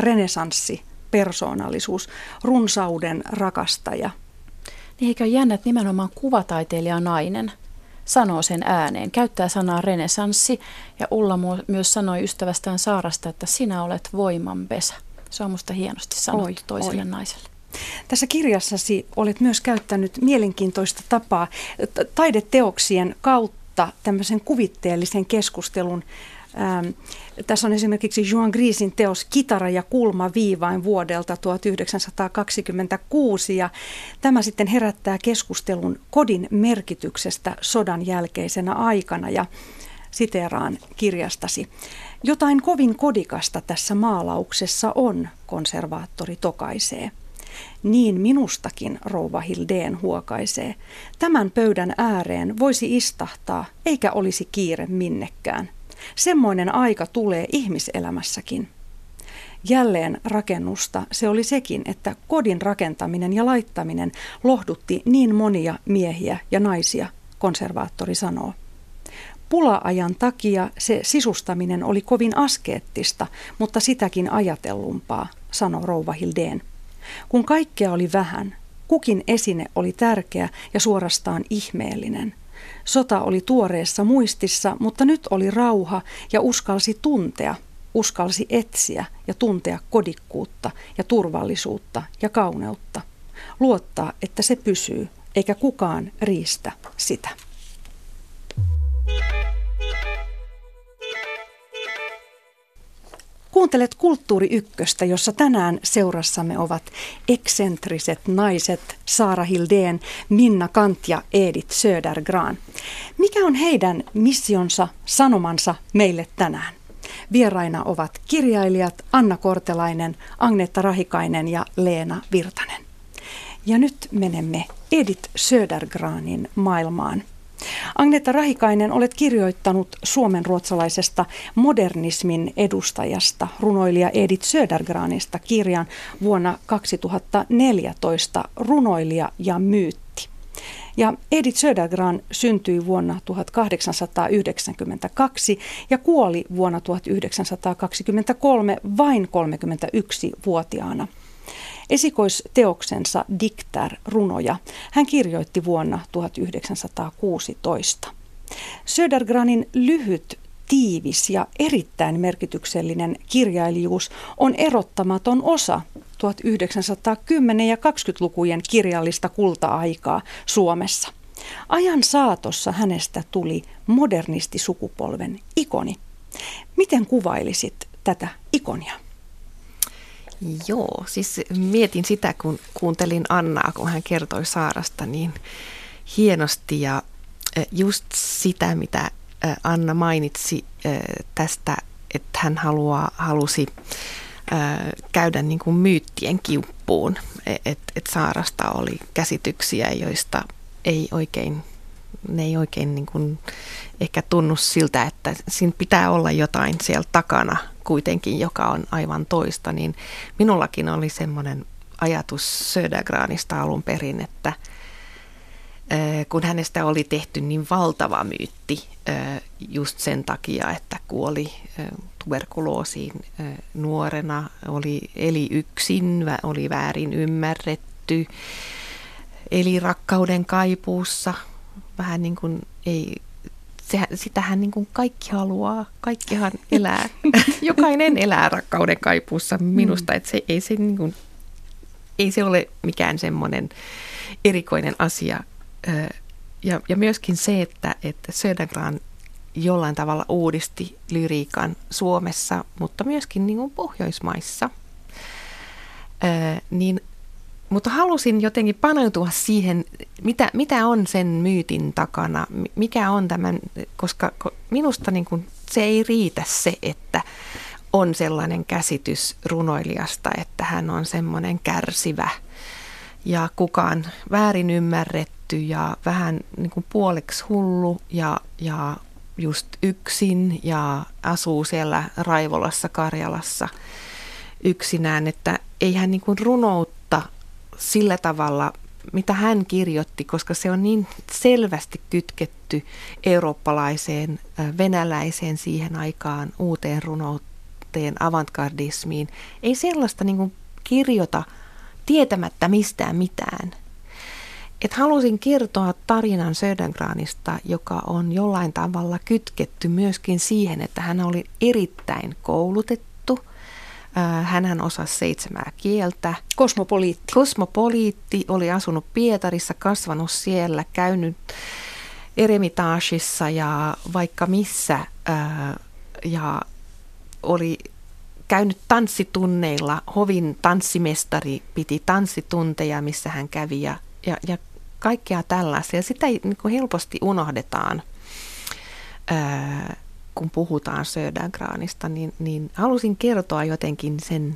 renesanssipersoonallisuus, runsauden rakastaja. Niin eikö jännä, että nimenomaan kuvataiteilija nainen sanoo sen ääneen, käyttää sanaa renesanssi ja Ulla myös sanoi ystävästään Saarasta, että sinä olet voimanpesä. Se on musta hienosti sanottu oi, toiselle oi. naiselle. Tässä kirjassasi olet myös käyttänyt mielenkiintoista tapaa taideteoksien kautta tämmöisen kuvitteellisen keskustelun. Ähm, tässä on esimerkiksi Juan Grisin teos Kitara ja kulma viivain vuodelta tuhatyhdeksänsataakaksikymmentäkuusi ja tämä sitten herättää keskustelun kodin merkityksestä sodan jälkeisenä aikana ja siteeraan kirjastasi. Jotain kovin kodikasta tässä maalauksessa on, konservaattori tokaisee. Niin minustakin rouva Hildén huokaisee. Tämän pöydän ääreen voisi istahtaa, eikä olisi kiire minnekään. Semmoinen aika tulee ihmiselämässäkin. Jälleen rakennusta se oli sekin, että kodin rakentaminen ja laittaminen lohdutti niin monia miehiä ja naisia, konservaattori sanoo. Pula-ajan takia se sisustaminen oli kovin askeettista, mutta sitäkin ajatellumpaa, sanoi rouva Hildén. Kun kaikkea oli vähän, kukin esine oli tärkeä ja suorastaan ihmeellinen. Sota oli tuoreessa muistissa, mutta nyt oli rauha ja uskalsi tuntea, uskalsi etsiä ja tuntea kodikkuutta ja turvallisuutta ja kauneutta. Luottaa, että se pysyy, eikä kukaan riistä sitä. Kuuntelet Kulttuuri Ykköstä, jossa tänään seurassamme ovat eksentriset naiset Saara Hildén, Minna Canth ja Edith Södergran. Mikä on heidän missionsa, sanomansa meille tänään? Vieraina ovat kirjailijat Anna Kortelainen, Agneta Rahikainen ja Leena Virtanen. Ja nyt menemme Edith Södergranin maailmaan. Agneta Rahikainen, olet kirjoittanut suomenruotsalaisesta modernismin edustajasta, runoilija Edith Södergranista kirjan vuonna kaksituhattaneljätoista, Runoilija ja myytti. Ja Edith Södergran syntyi vuonna tuhatkahdeksansataayhdeksänkymmentäkaksi ja kuoli vuonna tuhatyhdeksänsataakaksikymmentäkolme vain kolmekymmentäyksivuotiaana. Esikoisteoksensa Dikter, runoja, hän kirjoitti vuonna tuhatyhdeksänsataakuusitoista. Södergranin lyhyt, tiivis ja erittäin merkityksellinen kirjailijuus on erottamaton osa tuhatyhdeksänsataakymmenen- ja kaksikymmentälukujen kirjallista kulta-aikaa Suomessa. Ajan saatossa hänestä tuli modernistisukupolven ikoni. Miten kuvailisit tätä ikonia? Joo, siis mietin sitä, kun kuuntelin Annaa, kun hän kertoi Saarasta niin hienosti ja just sitä, mitä Anna mainitsi tästä, että hän haluaa, halusi käydä niin kuin myyttien kimppuun, että et Saarasta oli käsityksiä, joista ei oikein, ne ei oikein niin kuin ehkä tunnu siltä, että siinä pitää olla jotain siellä takana kuitenkin, joka on aivan toista, niin minullakin oli semmoinen ajatus Södergranista alun perin, että kun hänestä oli tehty niin valtava myytti just sen takia, että kuoli tuberkuloosiin nuorena, oli, eli yksin, oli väärin ymmärretty, eli rakkauden kaipuussa, vähän niin kuin ei, se, sitähän niin kuin kaikki haluaa, kaikkihan elää, jokainen elää rakkauden kaipuussa minusta, että se, ei, se niin kuin, ei se ole mikään semmoinen erikoinen asia. Ja, ja myöskin se, että, että Södergran jollain tavalla uudisti lyriikan Suomessa, mutta myöskin niin kuin Pohjoismaissa. Ää, niin, mutta halusin jotenkin paneutua siihen, mitä, mitä on sen myytin takana, mikä on tämän, koska minusta niin kuin se ei riitä se, että on sellainen käsitys runoilijasta, että hän on semmoinen kärsivä ja kukaan väärin ymmärretty ja vähän niin kuin puoleksi hullu ja, ja just yksin ja asuu siellä Raivolassa, Karjalassa yksinään, että ei hän niin kuin runoutta sillä tavalla, mitä hän kirjoitti, koska se on niin selvästi kytketty eurooppalaiseen, venäläiseen siihen aikaan uuteen runouteen, avantgardismiin. Ei sellaista niin kuin kirjoita tietämättä mistään mitään. Et halusin kertoa tarinan Södergranista, joka on jollain tavalla kytketty myöskin siihen, että hän oli erittäin koulutettu. Hänhän osasi seitsemää kieltä. Kosmopoliitti. Kosmopoliitti, oli asunut Pietarissa, kasvanut siellä, käynyt Eremitaasissa ja vaikka missä ja oli käynyt tanssitunneilla. Hovin tanssimestari piti tanssitunteja, missä hän kävi ja, ja, ja kaikkea tällaista. Ja sitä niin kuin helposti unohdetaan, ää, kun puhutaan Södergranista, niin, niin halusin kertoa jotenkin sen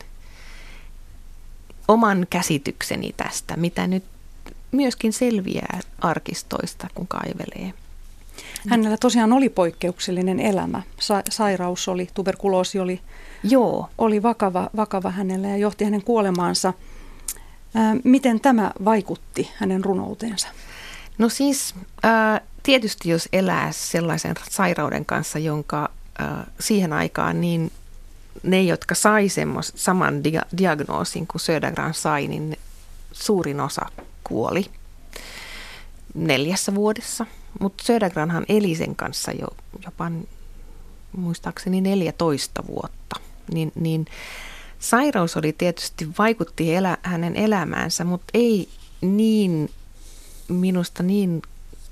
oman käsitykseni tästä, mitä nyt myöskin selviää arkistoista, kun kaivelee. Hänellä tosiaan oli poikkeuksellinen elämä. Sa- sairaus oli, tuberkuloosi oli, Joo. oli vakava, vakava hänellä ja johti hänen kuolemaansa. Ää, miten tämä vaikutti hänen runouteensa? No siis äh, tietysti jos elää sellaisen sairauden kanssa, jonka äh, siihen aikaan niin ne, jotka sai semmos, saman dia- diagnoosin kuin Södergran sai, niin suurin osa kuoli neljässä vuodessa. Mutta Södergranhan eli sen kanssa jo jopa muistaakseni neljätoista vuotta. Niin, niin sairaus oli tietysti, vaikutti elä, hänen elämäänsä, mutta ei niin minusta niin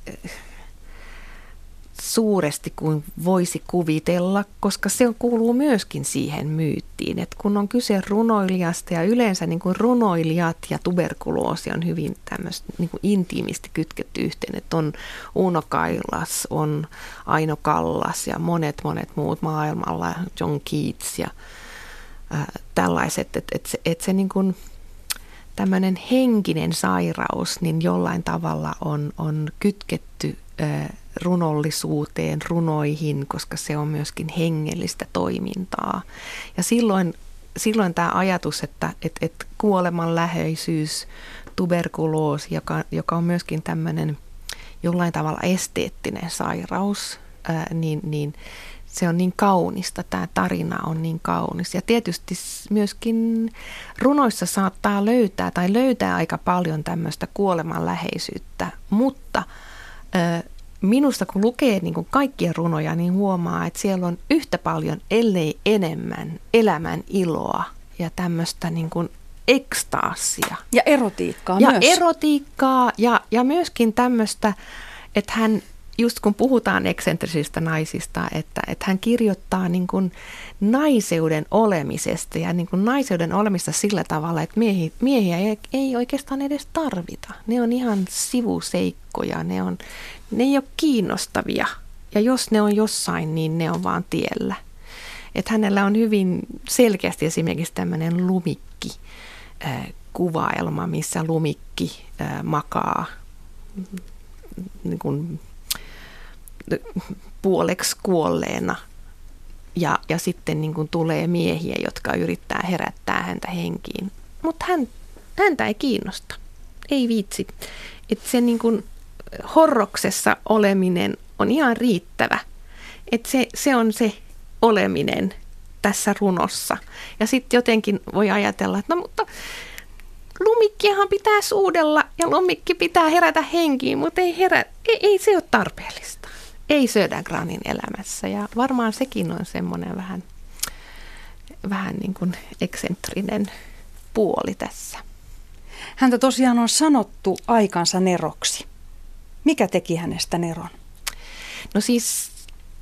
suuresti kuin voisi kuvitella, koska se kuuluu myöskin siihen myyttiin, että kun on kyse runoilijasta ja yleensä niin kuin runoilijat ja tuberkuloosi on hyvin tämmöistä niin kuin intiimisti kytketty yhteen, että on Uno Kailas, on Aino Kallas ja monet monet muut maailmalla, John Keats ja äh, tällaiset, että et se, et se niin kuin tämmöinen henkinen sairaus niin jollain tavalla on, on kytketty äh, runollisuuteen, runoihin, koska se on myöskin hengellistä toimintaa. Ja silloin, silloin tämä ajatus, että et, et kuoleman läheisyys tuberkuloosi, joka, joka on myöskin tämmöinen jollain tavalla esteettinen sairaus, ää, niin, niin se on niin kaunista, tämä tarina on niin kaunis. Ja tietysti myöskin runoissa saattaa löytää tai löytää aika paljon tämmöistä kuolemanläheisyyttä, mutta ää, minusta kun lukee niin kuin kaikkia runoja, niin huomaa, että siellä on yhtä paljon, ellei enemmän, elämän iloa ja tämmöistä niin kuin ekstaasia. Ja erotiikkaa ja myös. Ja erotiikkaa ja, ja myöskin tämmöistä, että hän, just kun puhutaan eksentrisistä naisista, että, että hän kirjoittaa niin kuin naiseuden olemisesta ja niin kuin naiseuden olemista sillä tavalla, että miehi, miehiä ei, ei oikeastaan edes tarvita. Ne on ihan sivuseikkoja, ne, on, ne ei ole kiinnostavia ja jos ne on jossain, niin ne on vaan tiellä. Että hänellä on hyvin selkeästi esimerkiksi tämmöinen lumikki kuvaelma, missä lumikki makaa niin kuin puoleksi kuolleena ja, ja sitten niin kuin tulee miehiä, jotka yrittää herättää häntä henkiin. Mutta hän, häntä ei kiinnosta, ei viitsi. Että se niin kuin horroksessa oleminen on ihan riittävä. Että se, se on se oleminen tässä runossa. Ja sitten jotenkin voi ajatella, että no mutta lumikkiahan pitää suudella ja lumikki pitää herätä henkiin, mutta ei, herä, ei, ei se ole tarpeellista. Ei Södergranin elämässä ja varmaan sekin on semmoinen vähän, vähän niin kuin eksentrinen puoli tässä. Häntä tosiaan on sanottu aikansa neroksi. Mikä teki hänestä neron? No siis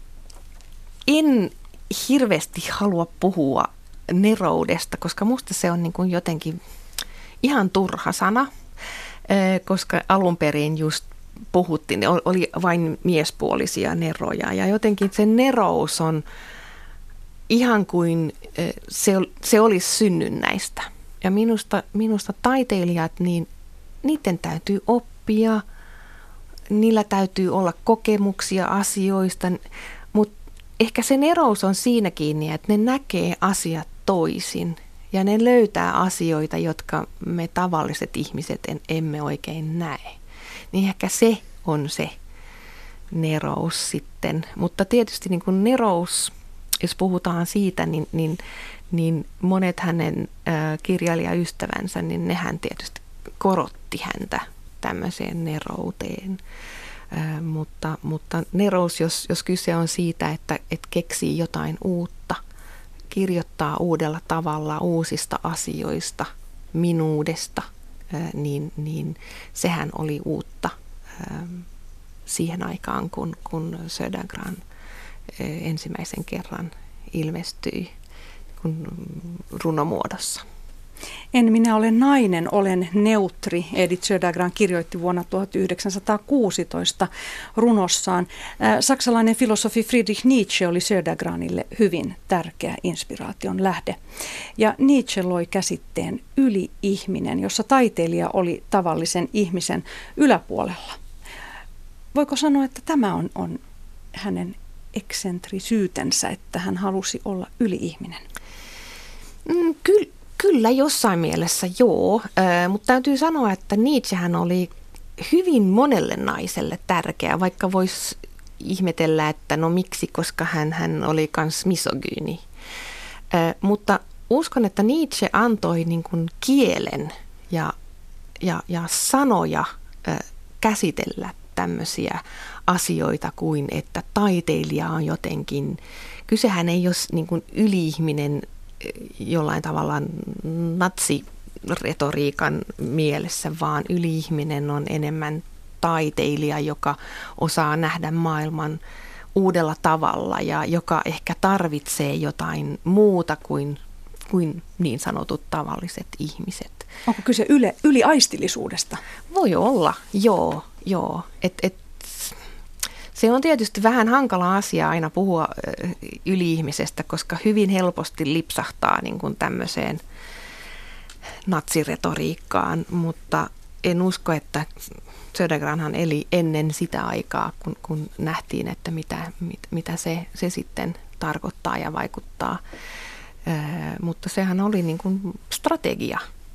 en hirveästi halua puhua neroudesta, koska musta se on niin kuin jotenkin ihan turha sana, koska alun perin just puhuttiin, oli vain miespuolisia neroja ja jotenkin se nerous on ihan kuin se, se olisi synnynnäistä. Ja minusta, minusta taiteilijat, niin niiden täytyy oppia, niillä täytyy olla kokemuksia asioista, mutta ehkä se nerous on siinä kiinni, että ne näkee asiat toisin ja ne löytää asioita, jotka me tavalliset ihmiset en, emme oikein näe. Niin ehkä se on se nerous sitten. Mutta tietysti niin kuin nerous, jos puhutaan siitä, niin, niin, niin monet hänen äh, kirjailijaystävänsä, niin nehän tietysti korotti häntä tämmöiseen nerouteen. Äh, mutta, mutta nerous, jos, jos kyse on siitä, että, että keksii jotain uutta, kirjoittaa uudella tavalla uusista asioista, minuudesta, Niin, niin sehän oli uutta ähm, siihen aikaan, kun, kun Södergran äh, ensimmäisen kerran ilmestyi kun runomuodossa. En minä ole nainen, olen neutri, Edith Södergran kirjoitti vuonna tuhatyhdeksänsataakuusitoista runossaan. Äh, saksalainen filosofi Friedrich Nietzsche oli Södergranille hyvin tärkeä inspiraation lähde. Ja Nietzsche loi käsitteen yli-ihminen, jossa taiteilija oli tavallisen ihmisen yläpuolella. Voiko sanoa, että tämä on, on hänen eksentrisyytensä, että hän halusi olla yli-ihminen? Mm, kyllä. Kyllä jossain mielessä joo, äh, mutta täytyy sanoa, että Nietzschehän oli hyvin monelle naiselle tärkeä, vaikka voisi ihmetellä, että no miksi, koska hän, hän oli myös misogyyni. Äh, mutta uskon, että Nietzsche antoi niin kuin kielen ja, ja, ja sanoja äh, käsitellä tämmöisiä asioita kuin, että taiteilija on jotenkin, kysehän ei ole niin kuin yli-ihminen jollain tavalla natsiretoriikan mielessä, vaan yli-ihminen on enemmän taiteilija, joka osaa nähdä maailman uudella tavalla ja joka ehkä tarvitsee jotain muuta kuin, kuin niin sanotut tavalliset ihmiset. Onko kyse yle, yliaistillisuudesta? Voi olla, joo. joo. Et, et, se on tietysti vähän hankala asia aina puhua yli-ihmisestä, koska hyvin helposti lipsahtaa niin kuin tämmöiseen natsiretoriikkaan, mutta en usko, että Södergranhan eli ennen sitä aikaa, kun, kun nähtiin, että mitä, mit, mitä se, se sitten tarkoittaa ja vaikuttaa. Ö, mutta sehän oli niin kuin strategia.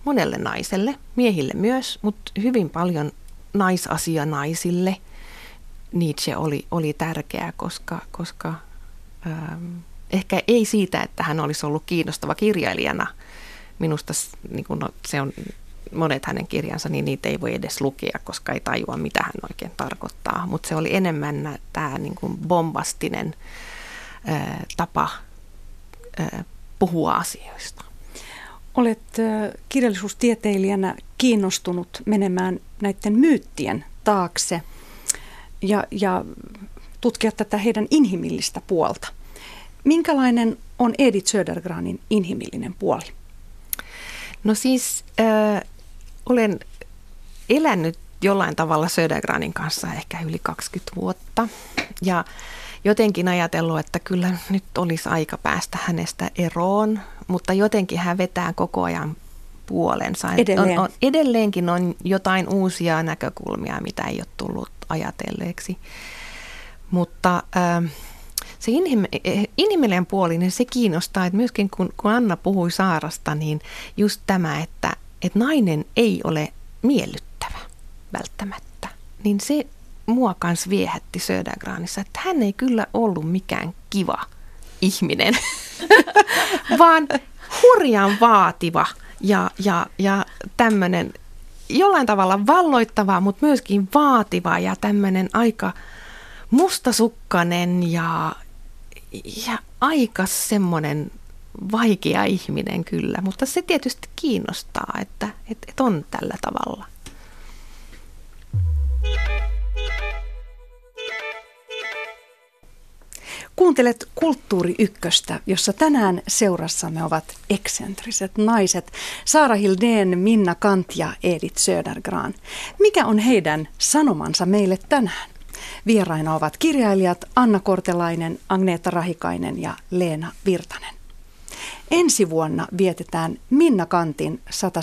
monelle naiselle, miehille myös, mutta hyvin paljon naisasianaisille Nietzsche oli, oli tärkeä, koska, koska ähm, ehkä ei siitä, että hän olisi ollut kiinnostava kirjailijana. Minusta niin kun, no, se on monet hänen kirjansa, niin niitä ei voi edes lukea, koska ei tajua, mitä hän oikein tarkoittaa. Mutta se oli enemmän tämä niin kuin bombastinen ää, tapa ää, puhua asioista. Olet kirjallisuustieteilijänä kiinnostunut menemään näiden myyttien taakse ja, ja tutkia tätä heidän inhimillistä puolta. Minkälainen on Edith Södergranin inhimillinen puoli? No siis äh, olen elänyt jollain tavalla Södergranin kanssa ehkä yli kaksikymmentä vuotta ja jotenkin ajatellut, että kyllä nyt olisi aika päästä hänestä eroon, mutta jotenkin hän vetää koko ajan puolensa. Edelleen. On, on, edelleenkin on jotain uusia näkökulmia, mitä ei ole tullut ajatelleeksi. Mutta äh, se inhim- inhimillinen puoli, niin se kiinnostaa, että myöskin kun, kun Anna puhui Saarasta, niin just tämä, että, että nainen ei ole miellyttävä välttämättä, niin se mua kans viehätti Södergranissa, että hän ei kyllä ollut mikään kiva ihminen, vaan hurjan vaativa ja, ja, ja tämmöinen jollain tavalla valloittava, mutta myöskin vaativa ja tämmöinen aika mustasukkainen ja, ja aika semmoinen vaikea ihminen kyllä, mutta se tietysti kiinnostaa, että, että, että on tällä tavalla. Kuuntelet Kulttuuri Ykköstä, jossa tänään seurassamme ovat eksentriset naiset Saara Hildén, Minna Canth ja Edith Södergran. Mikä on heidän sanomansa meille tänään? Vieraina ovat kirjailijat Anna Kortelainen, Agneetta Rahikainen ja Leena Virtanen. Ensi vuonna vietetään Minna Canthin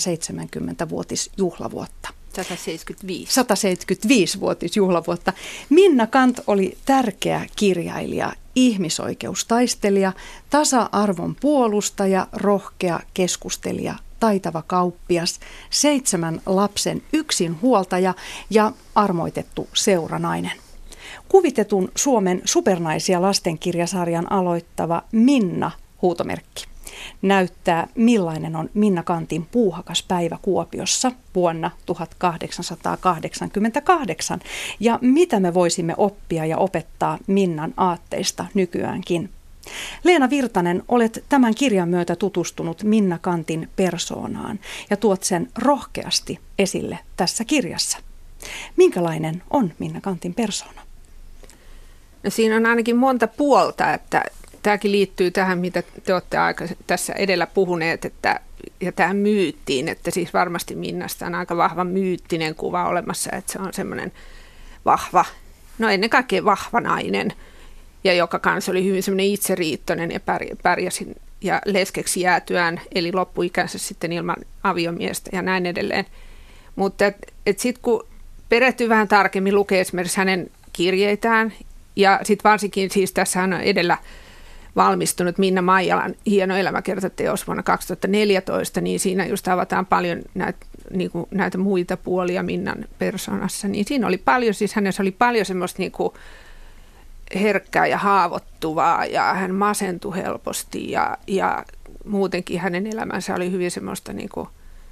sataseitsemänkymmentävuotisjuhlavuotta. sata seitsemänkymmentäviisi. sata seitsemänkymmentäviisi-vuotisjuhlavuotta. Minna Canth oli tärkeä kirjailija, ihmisoikeustaistelija, tasa-arvon puolustaja, rohkea keskustelija, taitava kauppias, seitsemän lapsen yksinhuoltaja ja armoitettu seuranainen. Kuvitetun Suomen supernaisia lastenkirjasarjan aloittava Minna huutomerkki näyttää, millainen on Minna Canthin puuhakas päivä Kuopiossa vuonna tuhatkahdeksansataakahdeksankymmentäkahdeksan ja mitä me voisimme oppia ja opettaa Minnan aatteista nykyäänkin. Leena Virtanen, olet tämän kirjan myötä tutustunut Minna Canthin persoonaan ja tuot sen rohkeasti esille tässä kirjassa. Minkälainen on Minna Canthin persoona? No siinä on ainakin monta puolta, että tämäkin liittyy tähän, mitä te olette aika tässä edellä puhuneet, että, ja tähän myyttiin, että siis varmasti Minnasta on aika vahva myyttinen kuva olemassa, että se on semmoinen vahva, no ennen kaikkea vahva nainen, ja joka kanssa oli hyvin semmoinen itseriittoinen ja pärjäsi ja leskeksi jäätyään, eli loppuikänsä sitten ilman aviomiestä ja näin edelleen. Mutta et, et sitten kun perehtyy vähän tarkemmin, lukee esimerkiksi hänen kirjeitään, ja sitten varsinkin siis tässä on edellä valmistunut Minna Maijalan hieno elämäkertateos vuonna kaksituhattaneljätoista, niin siinä just avataan paljon näitä, niin kuin näitä muita puolia Minnan persoonassa. Niin siinä oli paljon, siis hänessä oli paljon semmoista niin kuin herkkää ja haavoittuvaa ja hän masentui helposti ja, ja muutenkin hänen elämänsä oli hyvin semmoista niin kuin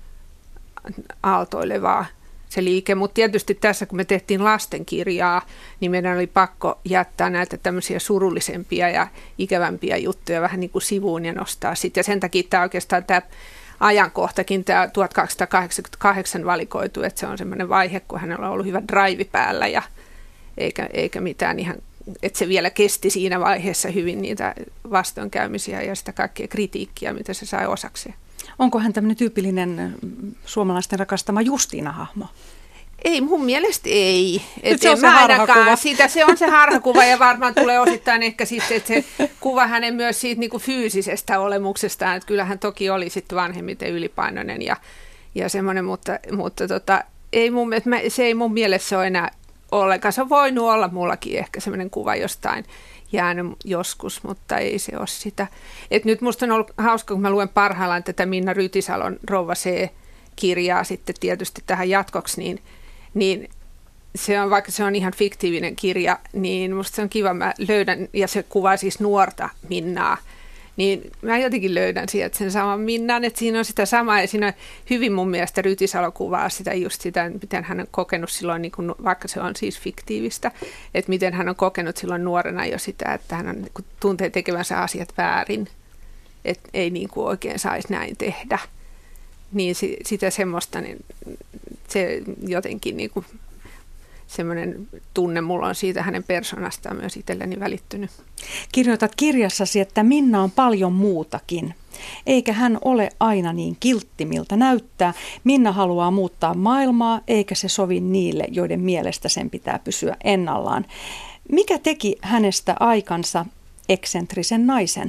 aaltoilevaa se liike, mutta tietysti tässä kun me tehtiin lastenkirjaa, niin meidän oli pakko jättää näitä tämmöisiä surullisempia ja ikävämpiä juttuja vähän niin kuin sivuun ja nostaa sitten. Ja sen takia tämä oikeastaan tämä ajankohtakin, tämä tuhatkahdeksansataakahdeksankymmentäkahdeksan valikoitu, että se on semmoinen vaihe, kun hänellä on ollut hyvä drive päällä ja eikä, eikä mitään ihan, että se vielä kesti siinä vaiheessa hyvin niitä vastoinkäymisiä ja sitä kaikkea kritiikkiä, mitä se sai osakseen. Onko hän tämmöinen tyypillinen suomalaisten rakastama Justiina-hahmo? Ei, mun mielestä ei. Et se on se harhakuva. Sitä, se on se harhakuva ja varmaan tulee osittain ehkä sitten, että se kuva hänen myös siitä niin kuin fyysisestä olemuksestaan, että kyllähän toki oli sitten vanhemmiten ylipainoinen ja, ja semmoinen, mutta, mutta tota, ei mun, se ei mun mielestä ole enää ollenkaan. Se on voinut olla mullakin ehkä semmoinen kuva jostain jäänyt joskus, mutta ei se ole sitä. Et nyt musta on ollut hauska, kun mä luen parhaillaan tätä Minna Rytisalon Rouva C. kirjaa sitten tietysti tähän jatkoksi, niin, niin se on, vaikka se on ihan fiktiivinen kirja, niin musta se on kiva, mä löydän, ja se kuvaa siis nuorta Minnaa, niin mä jotenkin löydän sieltä sen saman Minnan, että siinä on sitä samaa, ja siinä on hyvin mun mielestä Rytisalo kuvaa sitä just sitä, miten hän on kokenut silloin, niin kun, vaikka se on siis fiktiivistä, että miten hän on kokenut silloin nuorena jo sitä, että hän on, niin kun tuntee tekevänsä asiat väärin, että ei niin kuin oikein saisi näin tehdä. Niin si, sitä semmoista, niin se jotenkin niin kuin semmoinen tunne mulla on siitä hänen persoonastaan myös itselleni välittynyt. Kirjoitat kirjassasi, että Minna on paljon muutakin. Eikä hän ole aina niin kiltti, miltä näyttää. Minna haluaa muuttaa maailmaa, eikä se sovi niille, joiden mielestä sen pitää pysyä ennallaan. Mikä teki hänestä aikansa eksentrisen naisen?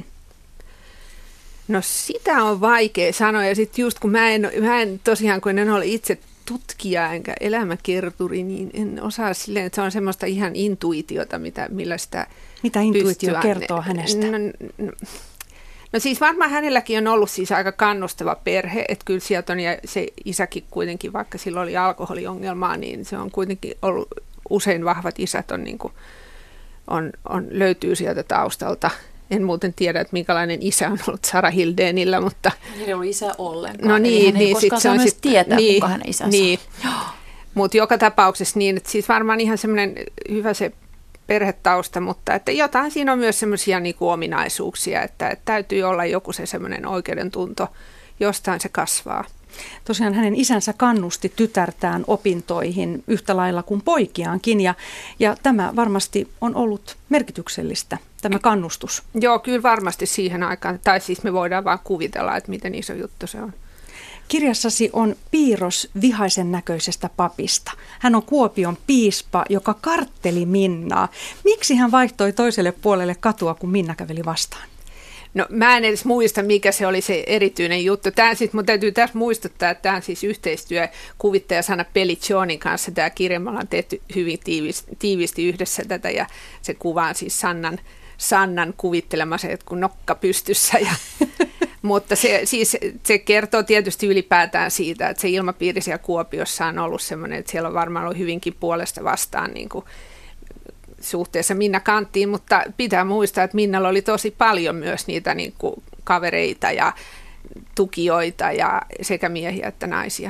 No sitä on vaikea sanoa, ja sitten just kun mä en, mä en tosiaan, kun en ole itse tutkija enkä elämäkerturi, niin en osaa silleen, että se on semmoista ihan intuitiota, mitä, millä sitä Mitä intuitio pystyä. kertoo hänestä? No, no, no siis varmaan hänelläkin on ollut siis aika kannustava perhe, että kyllä sieltä on, ja se isäkin kuitenkin, vaikka sillä oli alkoholiongelmaa, niin se on kuitenkin ollut, usein vahvat isät on, niin kuin, on, on, löytyy sieltä taustalta. En muuten tiedä, että minkälainen isä on ollut Sara Hildenillä, mutta... Ei ollut isä ollenkaan. No niin, hän ei niin koskaan se on sit, sit, tietää, niin, kuka hänen isänsä niin. on. Mutta joka tapauksessa niin, että siis varmaan ihan semmoinen hyvä se perhetausta, mutta että jotain siinä on myös semmoisia niinku ominaisuuksia, että, että täytyy olla joku se semmoinen oikeudentunto, jostain se kasvaa. Tosiaan hänen isänsä kannusti tytärtään opintoihin yhtä lailla kuin poikiaankin, ja, ja tämä varmasti on ollut merkityksellistä, tämä kannustus. Joo, kyllä varmasti siihen aikaan, tai siis me voidaan vaan kuvitella, että miten iso juttu se on. Kirjassasi on piirros vihaisen näköisestä papista. Hän on Kuopion piispa, joka kartteli Minnaa. Miksi hän vaihtoi toiselle puolelle katua, kun Minna käveli vastaan? No mä en edes muista, mikä se oli se erityinen juttu. Tämä siis, mun täytyy tässä muistuttaa, että tämä on siis yhteistyö kuvittaja Sanna Pelliccionin kanssa. Tämä kirja me ollaan tehty hyvin tiivisti, tiivisti yhdessä tätä, ja se kuvaa siis Sannan, Sannan kuvittelema se, että kun nokka pystyssä. Ja, mutta se, siis, se kertoo tietysti ylipäätään siitä, että se ilmapiiri siellä Kuopiossa on ollut sellainen, että siellä on varmaan ollut hyvinkin puolesta vastaan niin kuin suhteessa Minna Kanttiin, mutta pitää muistaa, että Minnalla oli tosi paljon myös niitä niin kuin kavereita ja tukijoita ja sekä miehiä että naisia.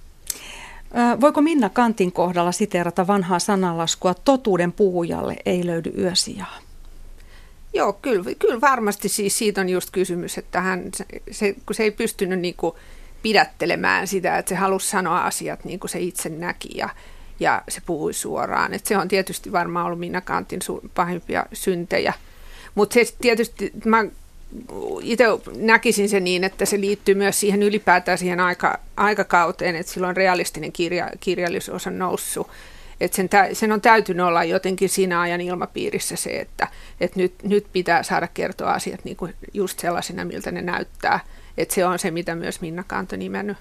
Voiko Minna Kantin kohdalla siteerata vanhaa sananlaskua, totuuden puhujalle ei löydy yösijaa? Joo, kyllä, kyllä varmasti siis siitä on just kysymys, että hän, se, kun se ei pystynyt niin kuin pidättelemään sitä, että se halusi sanoa asiat niin kuin se itse näki ja Ja se puhui suoraan. Et se on tietysti varmaan ollut Minna Kantin su- pahimpia syntejä. Mutta se tietysti, mä itse näkisin se niin, että se liittyy myös siihen ylipäätään siihen aika, aikakauteen, että silloin realistinen kirja, kirjallisuus on noussut. Että sen, tä, sen on täytynyt olla jotenkin siinä ajan ilmapiirissä se, että et nyt, nyt pitää saada kertoa asiat niinku just sellaisena, miltä ne näyttää. Että se on se, mitä myös Minna Kant on nimennyt.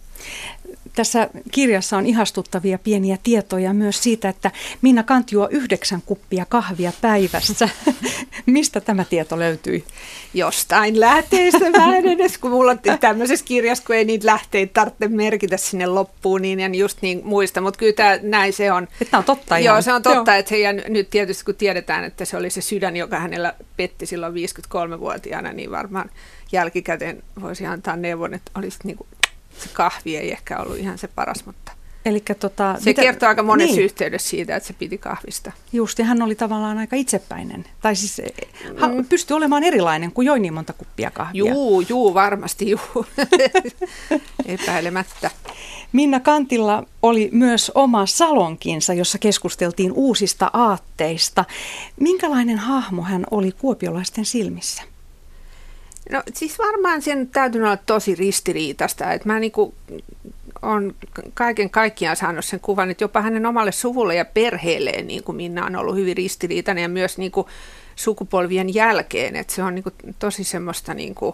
Tässä kirjassa on ihastuttavia pieniä tietoja myös siitä, että Minna Kant juo yhdeksän kuppia kahvia päivässä. Mistä tämä tieto löytyi? Jostain lähteistä. Mä en edes, kun mulla on tämmöisessä kirjassa, kun ei niitä lähteitä tarvitse merkitä sinne loppuun, niin en just niin muista. Mutta kyllä tämä, näin se on. Että on totta. Joo, ihan. se on totta. Että se, ja nyt tietysti kun tiedetään, että se oli se sydän, joka hänellä petti silloin viisikymmentäkolmevuotiaana, niin varmaan jälkikäteen voisi antaa neuvon, että olisi niin kuin se kahvi ei ehkä ollut ihan se paras, mutta Elikkä tota, se mitä, kertoo aika monessa niin. yhteydessä siitä, että se piti kahvista. Just, ja hän oli tavallaan aika itsepäinen. Tai siis mm. pystyi olemaan erilainen, kuin joi niin monta kuppia kahvia. Juu, juu, varmasti juu. Epäilemättä. Minna Kantilla oli myös oma salonkinsa, jossa keskusteltiin uusista aatteista. Minkälainen hahmo hän oli kuopiolaisten silmissä? No siis varmaan sen täytyy olla tosi ristiriitaista, että mä niinku on kaiken kaikkiaan saanut sen kuvan, että jopa hänen omalle suvulle ja perheelleen niin kuin Minna on ollut hyvin ristiriitainen ja myös niin kuin sukupolvien jälkeen, että se on niin kuin tosi semmoista, niin kuin,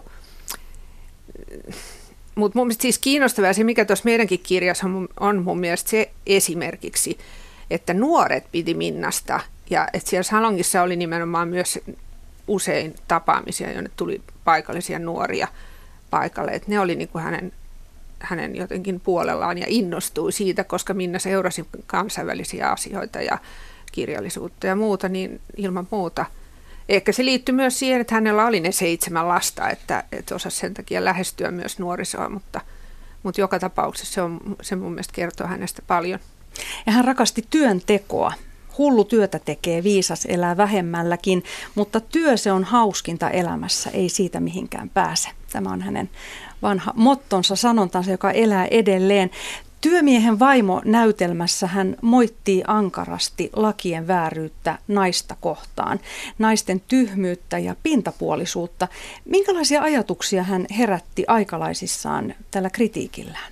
mutta mun mielestä siis kiinnostavaa se, mikä tuossa meidänkin kirjassa on, on mun mielestä se esimerkiksi, että nuoret piti Minnasta ja että siellä salongissa oli nimenomaan myös usein tapaamisia, jonne tuli paikallisia nuoria paikalle, että ne oli niin kuin hänen hänen jotenkin puolellaan ja innostui siitä, koska Minna seurasi kansainvälisiä asioita ja kirjallisuutta ja muuta, niin ilman muuta. Ehkä se liittyy myös siihen, että hänellä oli ne seitsemän lasta, että, että osasi sen takia lähestyä myös nuorisoa, mutta, mutta joka tapauksessa se, on, se mun mielestä kertoo hänestä paljon. Ja hän rakasti työntekoa. Hullu työtä tekee, viisas elää vähemmälläkin, mutta työ se on hauskinta elämässä, ei siitä mihinkään pääse. Tämä on hänen vanha mottonsa, sanontansa, joka elää edelleen. Työmiehen vaimo -näytelmässä hän moittii ankarasti lakien vääryyttä naista kohtaan, naisten tyhmyyttä ja pintapuolisuutta. Minkälaisia ajatuksia hän herätti aikalaisissaan tällä kritiikillään?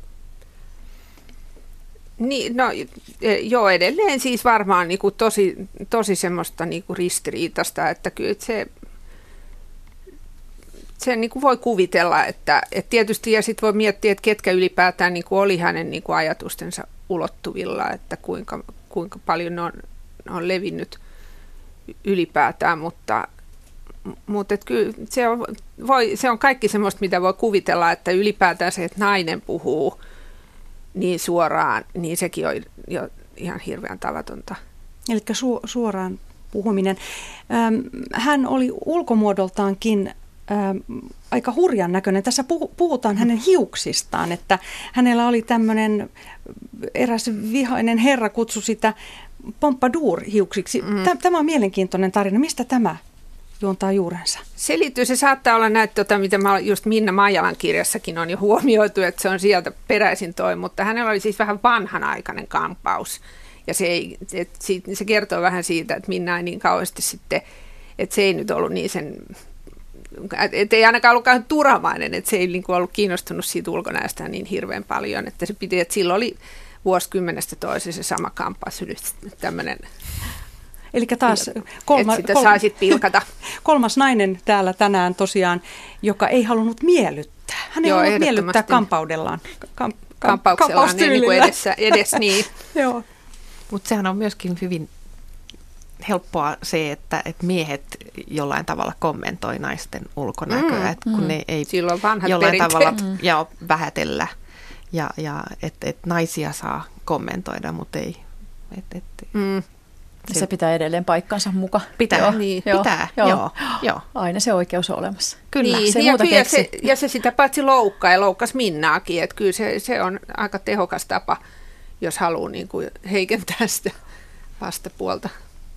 Niin, no joo, edelleen siis varmaan niin kuin tosi, tosi semmoista niin kuin ristiriitasta, että kyllä se, se niin kuin voi kuvitella, että, että tietysti ja sitten voi miettiä, että ketkä ylipäätään niin kuin oli hänen niin kuin ajatustensa ulottuvilla, että kuinka, kuinka paljon ne on, ne on levinnyt ylipäätään, mutta, mutta että kyllä se on, voi, se on kaikki semmoista, mitä voi kuvitella, että ylipäätään se, että nainen puhuu niin suoraan, niin sekin on jo ihan hirveän tavatonta. Eli su- suoraan puhuminen. Ähm, hän oli ulkomuodoltaankin ähm, aika hurjan näköinen. Tässä puh- puhutaan hänen hiuksistaan, että hänellä oli tämmöinen, eräs vihainen herra kutsui sitä pompadour-hiuksiksi. Mm. Tämä on mielenkiintoinen tarina. Mistä tämä juontaa juurensa? Se liittyy, se saattaa olla näitä, tota, mitä mä, just Minna Maijalan kirjassakin on jo huomioitu, että se on sieltä peräisin toi, mutta hänellä oli siis vähän vanhanaikainen kampaus. Ja se, ei, et, se kertoo vähän siitä, että Minna ei niin kauheasti sitten, että se ei nyt ollut niin sen, että ei ainakaan ollutkaan turhamainen, että se ei niin kuin ollut kiinnostunut siitä ulkonäöstä niin hirveän paljon, että se piti, että sillä oli vuosikymmenestä toiseen se sama kampaus, tämmöinen. Eli taas kolma, sitä kol, saisit pilkata. kolmas nainen täällä tänään tosiaan, joka ei halunnut miellyttää. Hän ei Joo, halunnut miellyttää kampaudellaan. Kam, Kampauksellaan niin kuin edessä, edes niin. Joo. Mutta sehän on myöskin hyvin helppoa se, että, että miehet jollain tavalla kommentoi naisten ulkonäköä, mm, että kun mm. ne ei silloin vanhat jollain perinteet. tavalla mm. ja vähätellä, ja, ja että et naisia saa kommentoida, mutta ei. Et, et, mm. Se, se pitää edelleen paikkansa muka. Pitää, joo, niin, joo, pitää, joo. joo, joo. Aina se oikeus on olemassa. Kyllä, niin, se ja, muuta ja, keksi. se, ja se sitä paitsi loukkaa ja loukkasi Minnaakin, että kyllä se, se on aika tehokas tapa, jos haluaa niin kuin heikentää sitä vastapuolta.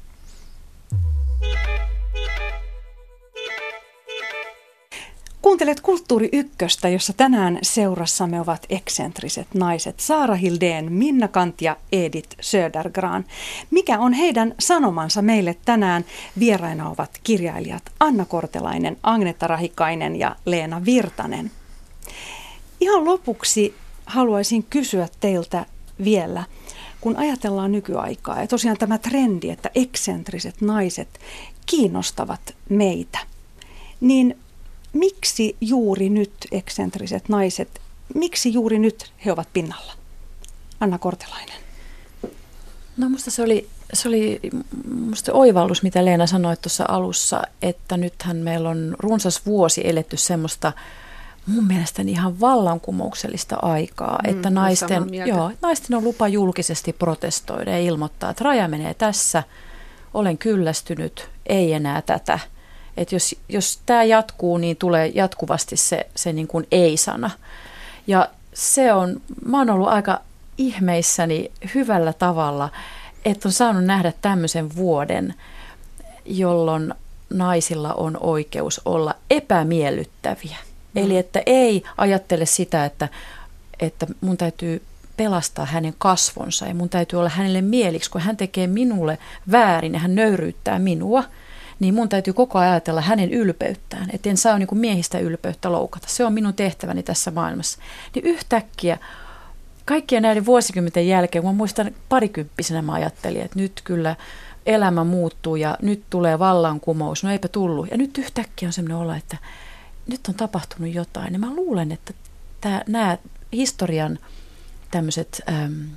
Kuuntelet Kulttuuri Ykköstä, jossa tänään seurassamme ovat eksentriset naiset Saara Hildén, Minna Canth ja Edith Södergran. Mikä on heidän sanomansa meille tänään? Vieraina ovat kirjailijat Anna Kortelainen, Agneta Rahikainen ja Leena Virtanen. Ihan lopuksi haluaisin kysyä teiltä vielä, kun ajatellaan nykyaikaa ja tosiaan tämä trendi, että eksentriset naiset kiinnostavat meitä, niin miksi juuri nyt eksentriset naiset, miksi juuri nyt he ovat pinnalla? Anna Kortelainen. No musta se oli, se oli musta oivallus, mitä Leena sanoi tuossa alussa, että nythän meillä on runsas vuosi eletty semmoista mun mielestäni ihan vallankumouksellista aikaa, mm, että naisten, joo, naisten on lupa julkisesti protestoida ja ilmoittaa, että raja menee tässä, olen kyllästynyt, ei enää tätä. Että jos, jos tämä jatkuu, niin tulee jatkuvasti se, se niin kuin ei-sana. Ja se on, mä oon ollut aika ihmeissäni hyvällä tavalla, että on saanut nähdä tämmöisen vuoden, jolloin naisilla on oikeus olla epämiellyttäviä. Mm. Eli että ei ajattele sitä, että, että mun täytyy pelastaa hänen kasvonsa ja mun täytyy olla hänelle mieliksi, kun hän tekee minulle väärin ja hän nöyryyttää minua. Niin mun täytyy koko ajan ajatella hänen ylpeyttään, että en saa niin kuin miehistä ylpeyttä loukata. Se on minun tehtäväni tässä maailmassa. Niin yhtäkkiä kaikkien näiden vuosikymmenten jälkeen, kun mä muistan parikymppisenä mä ajattelin, että nyt kyllä elämä muuttuu ja nyt tulee vallankumous. No eipä tullut. Ja nyt yhtäkkiä on sellainen olo, että nyt on tapahtunut jotain. Ja mä luulen, että tämä, nämä historian tämmöiset äm,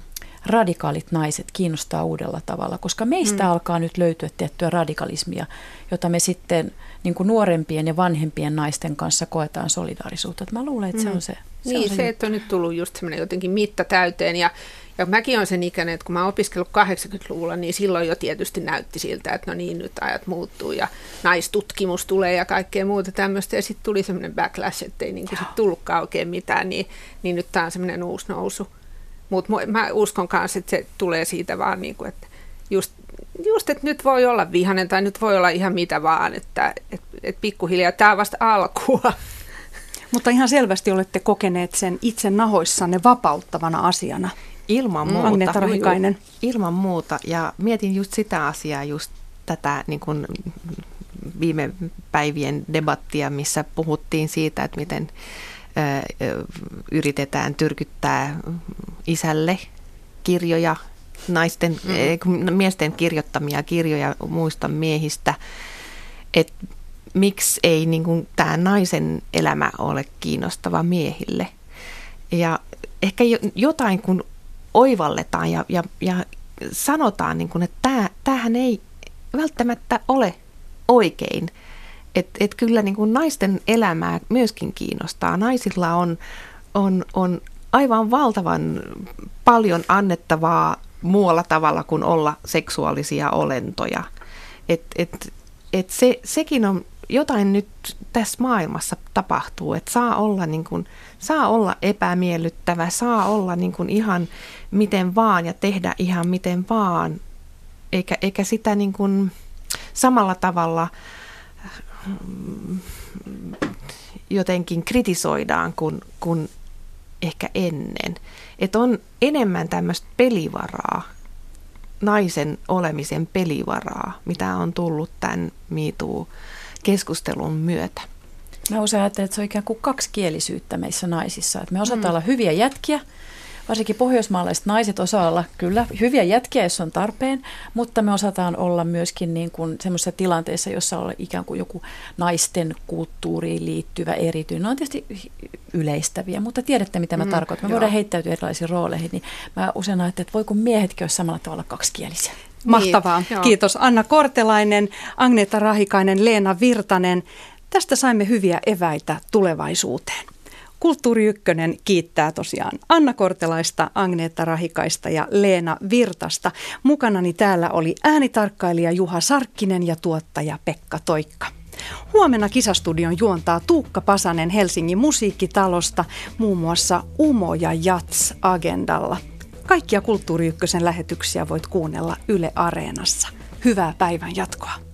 radikaalit naiset kiinnostaa uudella tavalla, koska meistä mm. alkaa nyt löytyä tiettyä radikalismia, jota me sitten niin kuin nuorempien ja vanhempien naisten kanssa koetaan solidaarisuutta. Mä luulen, että mm. se on se. se niin, on se, se että on nyt tullut just semmoinen jotenkin mitta täyteen ja Ja mäkin olen sen ikäinen, että kun mä oon opiskellut kahdeksankymmentäluvulla, niin silloin jo tietysti näytti siltä, että no niin, nyt ajat muuttuu ja naistutkimus tulee ja kaikkea muuta tämmöistä. Ja sitten tuli semmoinen backlash, että ei niin kuin sit tullutkaan oikein mitään, niin, niin nyt tämä on semmoinen uusi nousu. Mutta mä uskon kanssa, että se tulee siitä vaan, niin kuin, että just, just, että nyt voi olla vihainen tai nyt voi olla ihan mitä vaan, että et, et pikkuhiljaa tämä on vasta alkua. Mutta ihan selvästi olette kokeneet sen itse nahoissanne vapauttavana asiana. Ilman muuta. Agneetta Rahikainen. Ilman muuta. Ja mietin just sitä asiaa, just tätä niin kuin viime päivien debattia, missä puhuttiin siitä, että miten ö, yritetään tyrkyttää isälle kirjoja, naisten, mm. miesten kirjoittamia kirjoja muista miehistä, että miksi ei niin kuin tämä naisen elämä ole kiinnostava miehille. Ja ehkä jotain, kun oivalletaan ja, ja, ja sanotaan, niin kuin, että tämä, tämähän ei välttämättä ole oikein. Että et kyllä niin kuin naisten elämää myöskin kiinnostaa. Naisilla on, on, on aivan valtavan paljon annettavaa muualla tavalla kuin olla seksuaalisia olentoja. Et, et, et se, sekin on jotain nyt tässä maailmassa tapahtuu, että saa olla, niin kuin, saa olla epämiellyttävä, saa olla niin kuin ihan miten vaan ja tehdä ihan miten vaan, eikä, eikä sitä niin kuin samalla tavalla jotenkin kritisoidaan kuin, kuin ehkä ennen. Että on enemmän tämmöistä pelivaraa, naisen olemisen pelivaraa, mitä on tullut tämän Me Too keskustelun myötä. Mä usein ajattelen, että se on ikään kuin kaksikielisyyttä meissä naisissa. Että me osataan mm. olla hyviä jätkiä, varsinkin pohjoismaalaiset naiset osaa olla kyllä hyviä jätkiä, jos on tarpeen, mutta me osataan olla myöskin niin kuin semmoisessa tilanteessa, jossa on ikään kuin joku naisten kulttuuriin liittyvä erityinen. Ne on tietysti yleistäviä, mutta tiedätte, mitä mä mm, tarkoitan. Me joo. voidaan heittäytyä erilaisiin rooleihin, niin mä usein ajattelen, että voi kun miehetkin olisi samalla tavalla kaksikielisiä. Mahtavaa. Niin, kiitos Anna Kortelainen, Agneetta Rahikainen, Leena Virtanen. Tästä saimme hyviä eväitä tulevaisuuteen. Kulttuuri Ykkönen kiittää tosiaan Anna Kortelaista, Agneetta Rahikaista ja Leena Virtasta. Mukanani täällä oli äänitarkkailija Juha Sarkkinen ja tuottaja Pekka Toikka. Huomenna Kisastudion juontaa Tuukka Pasanen Helsingin musiikkitalosta, muun muassa Umo ja Jats agendalla. Kaikkia Kulttuuri Ykkösen lähetyksiä voit kuunnella Yle Areenassa. Hyvää päivän jatkoa.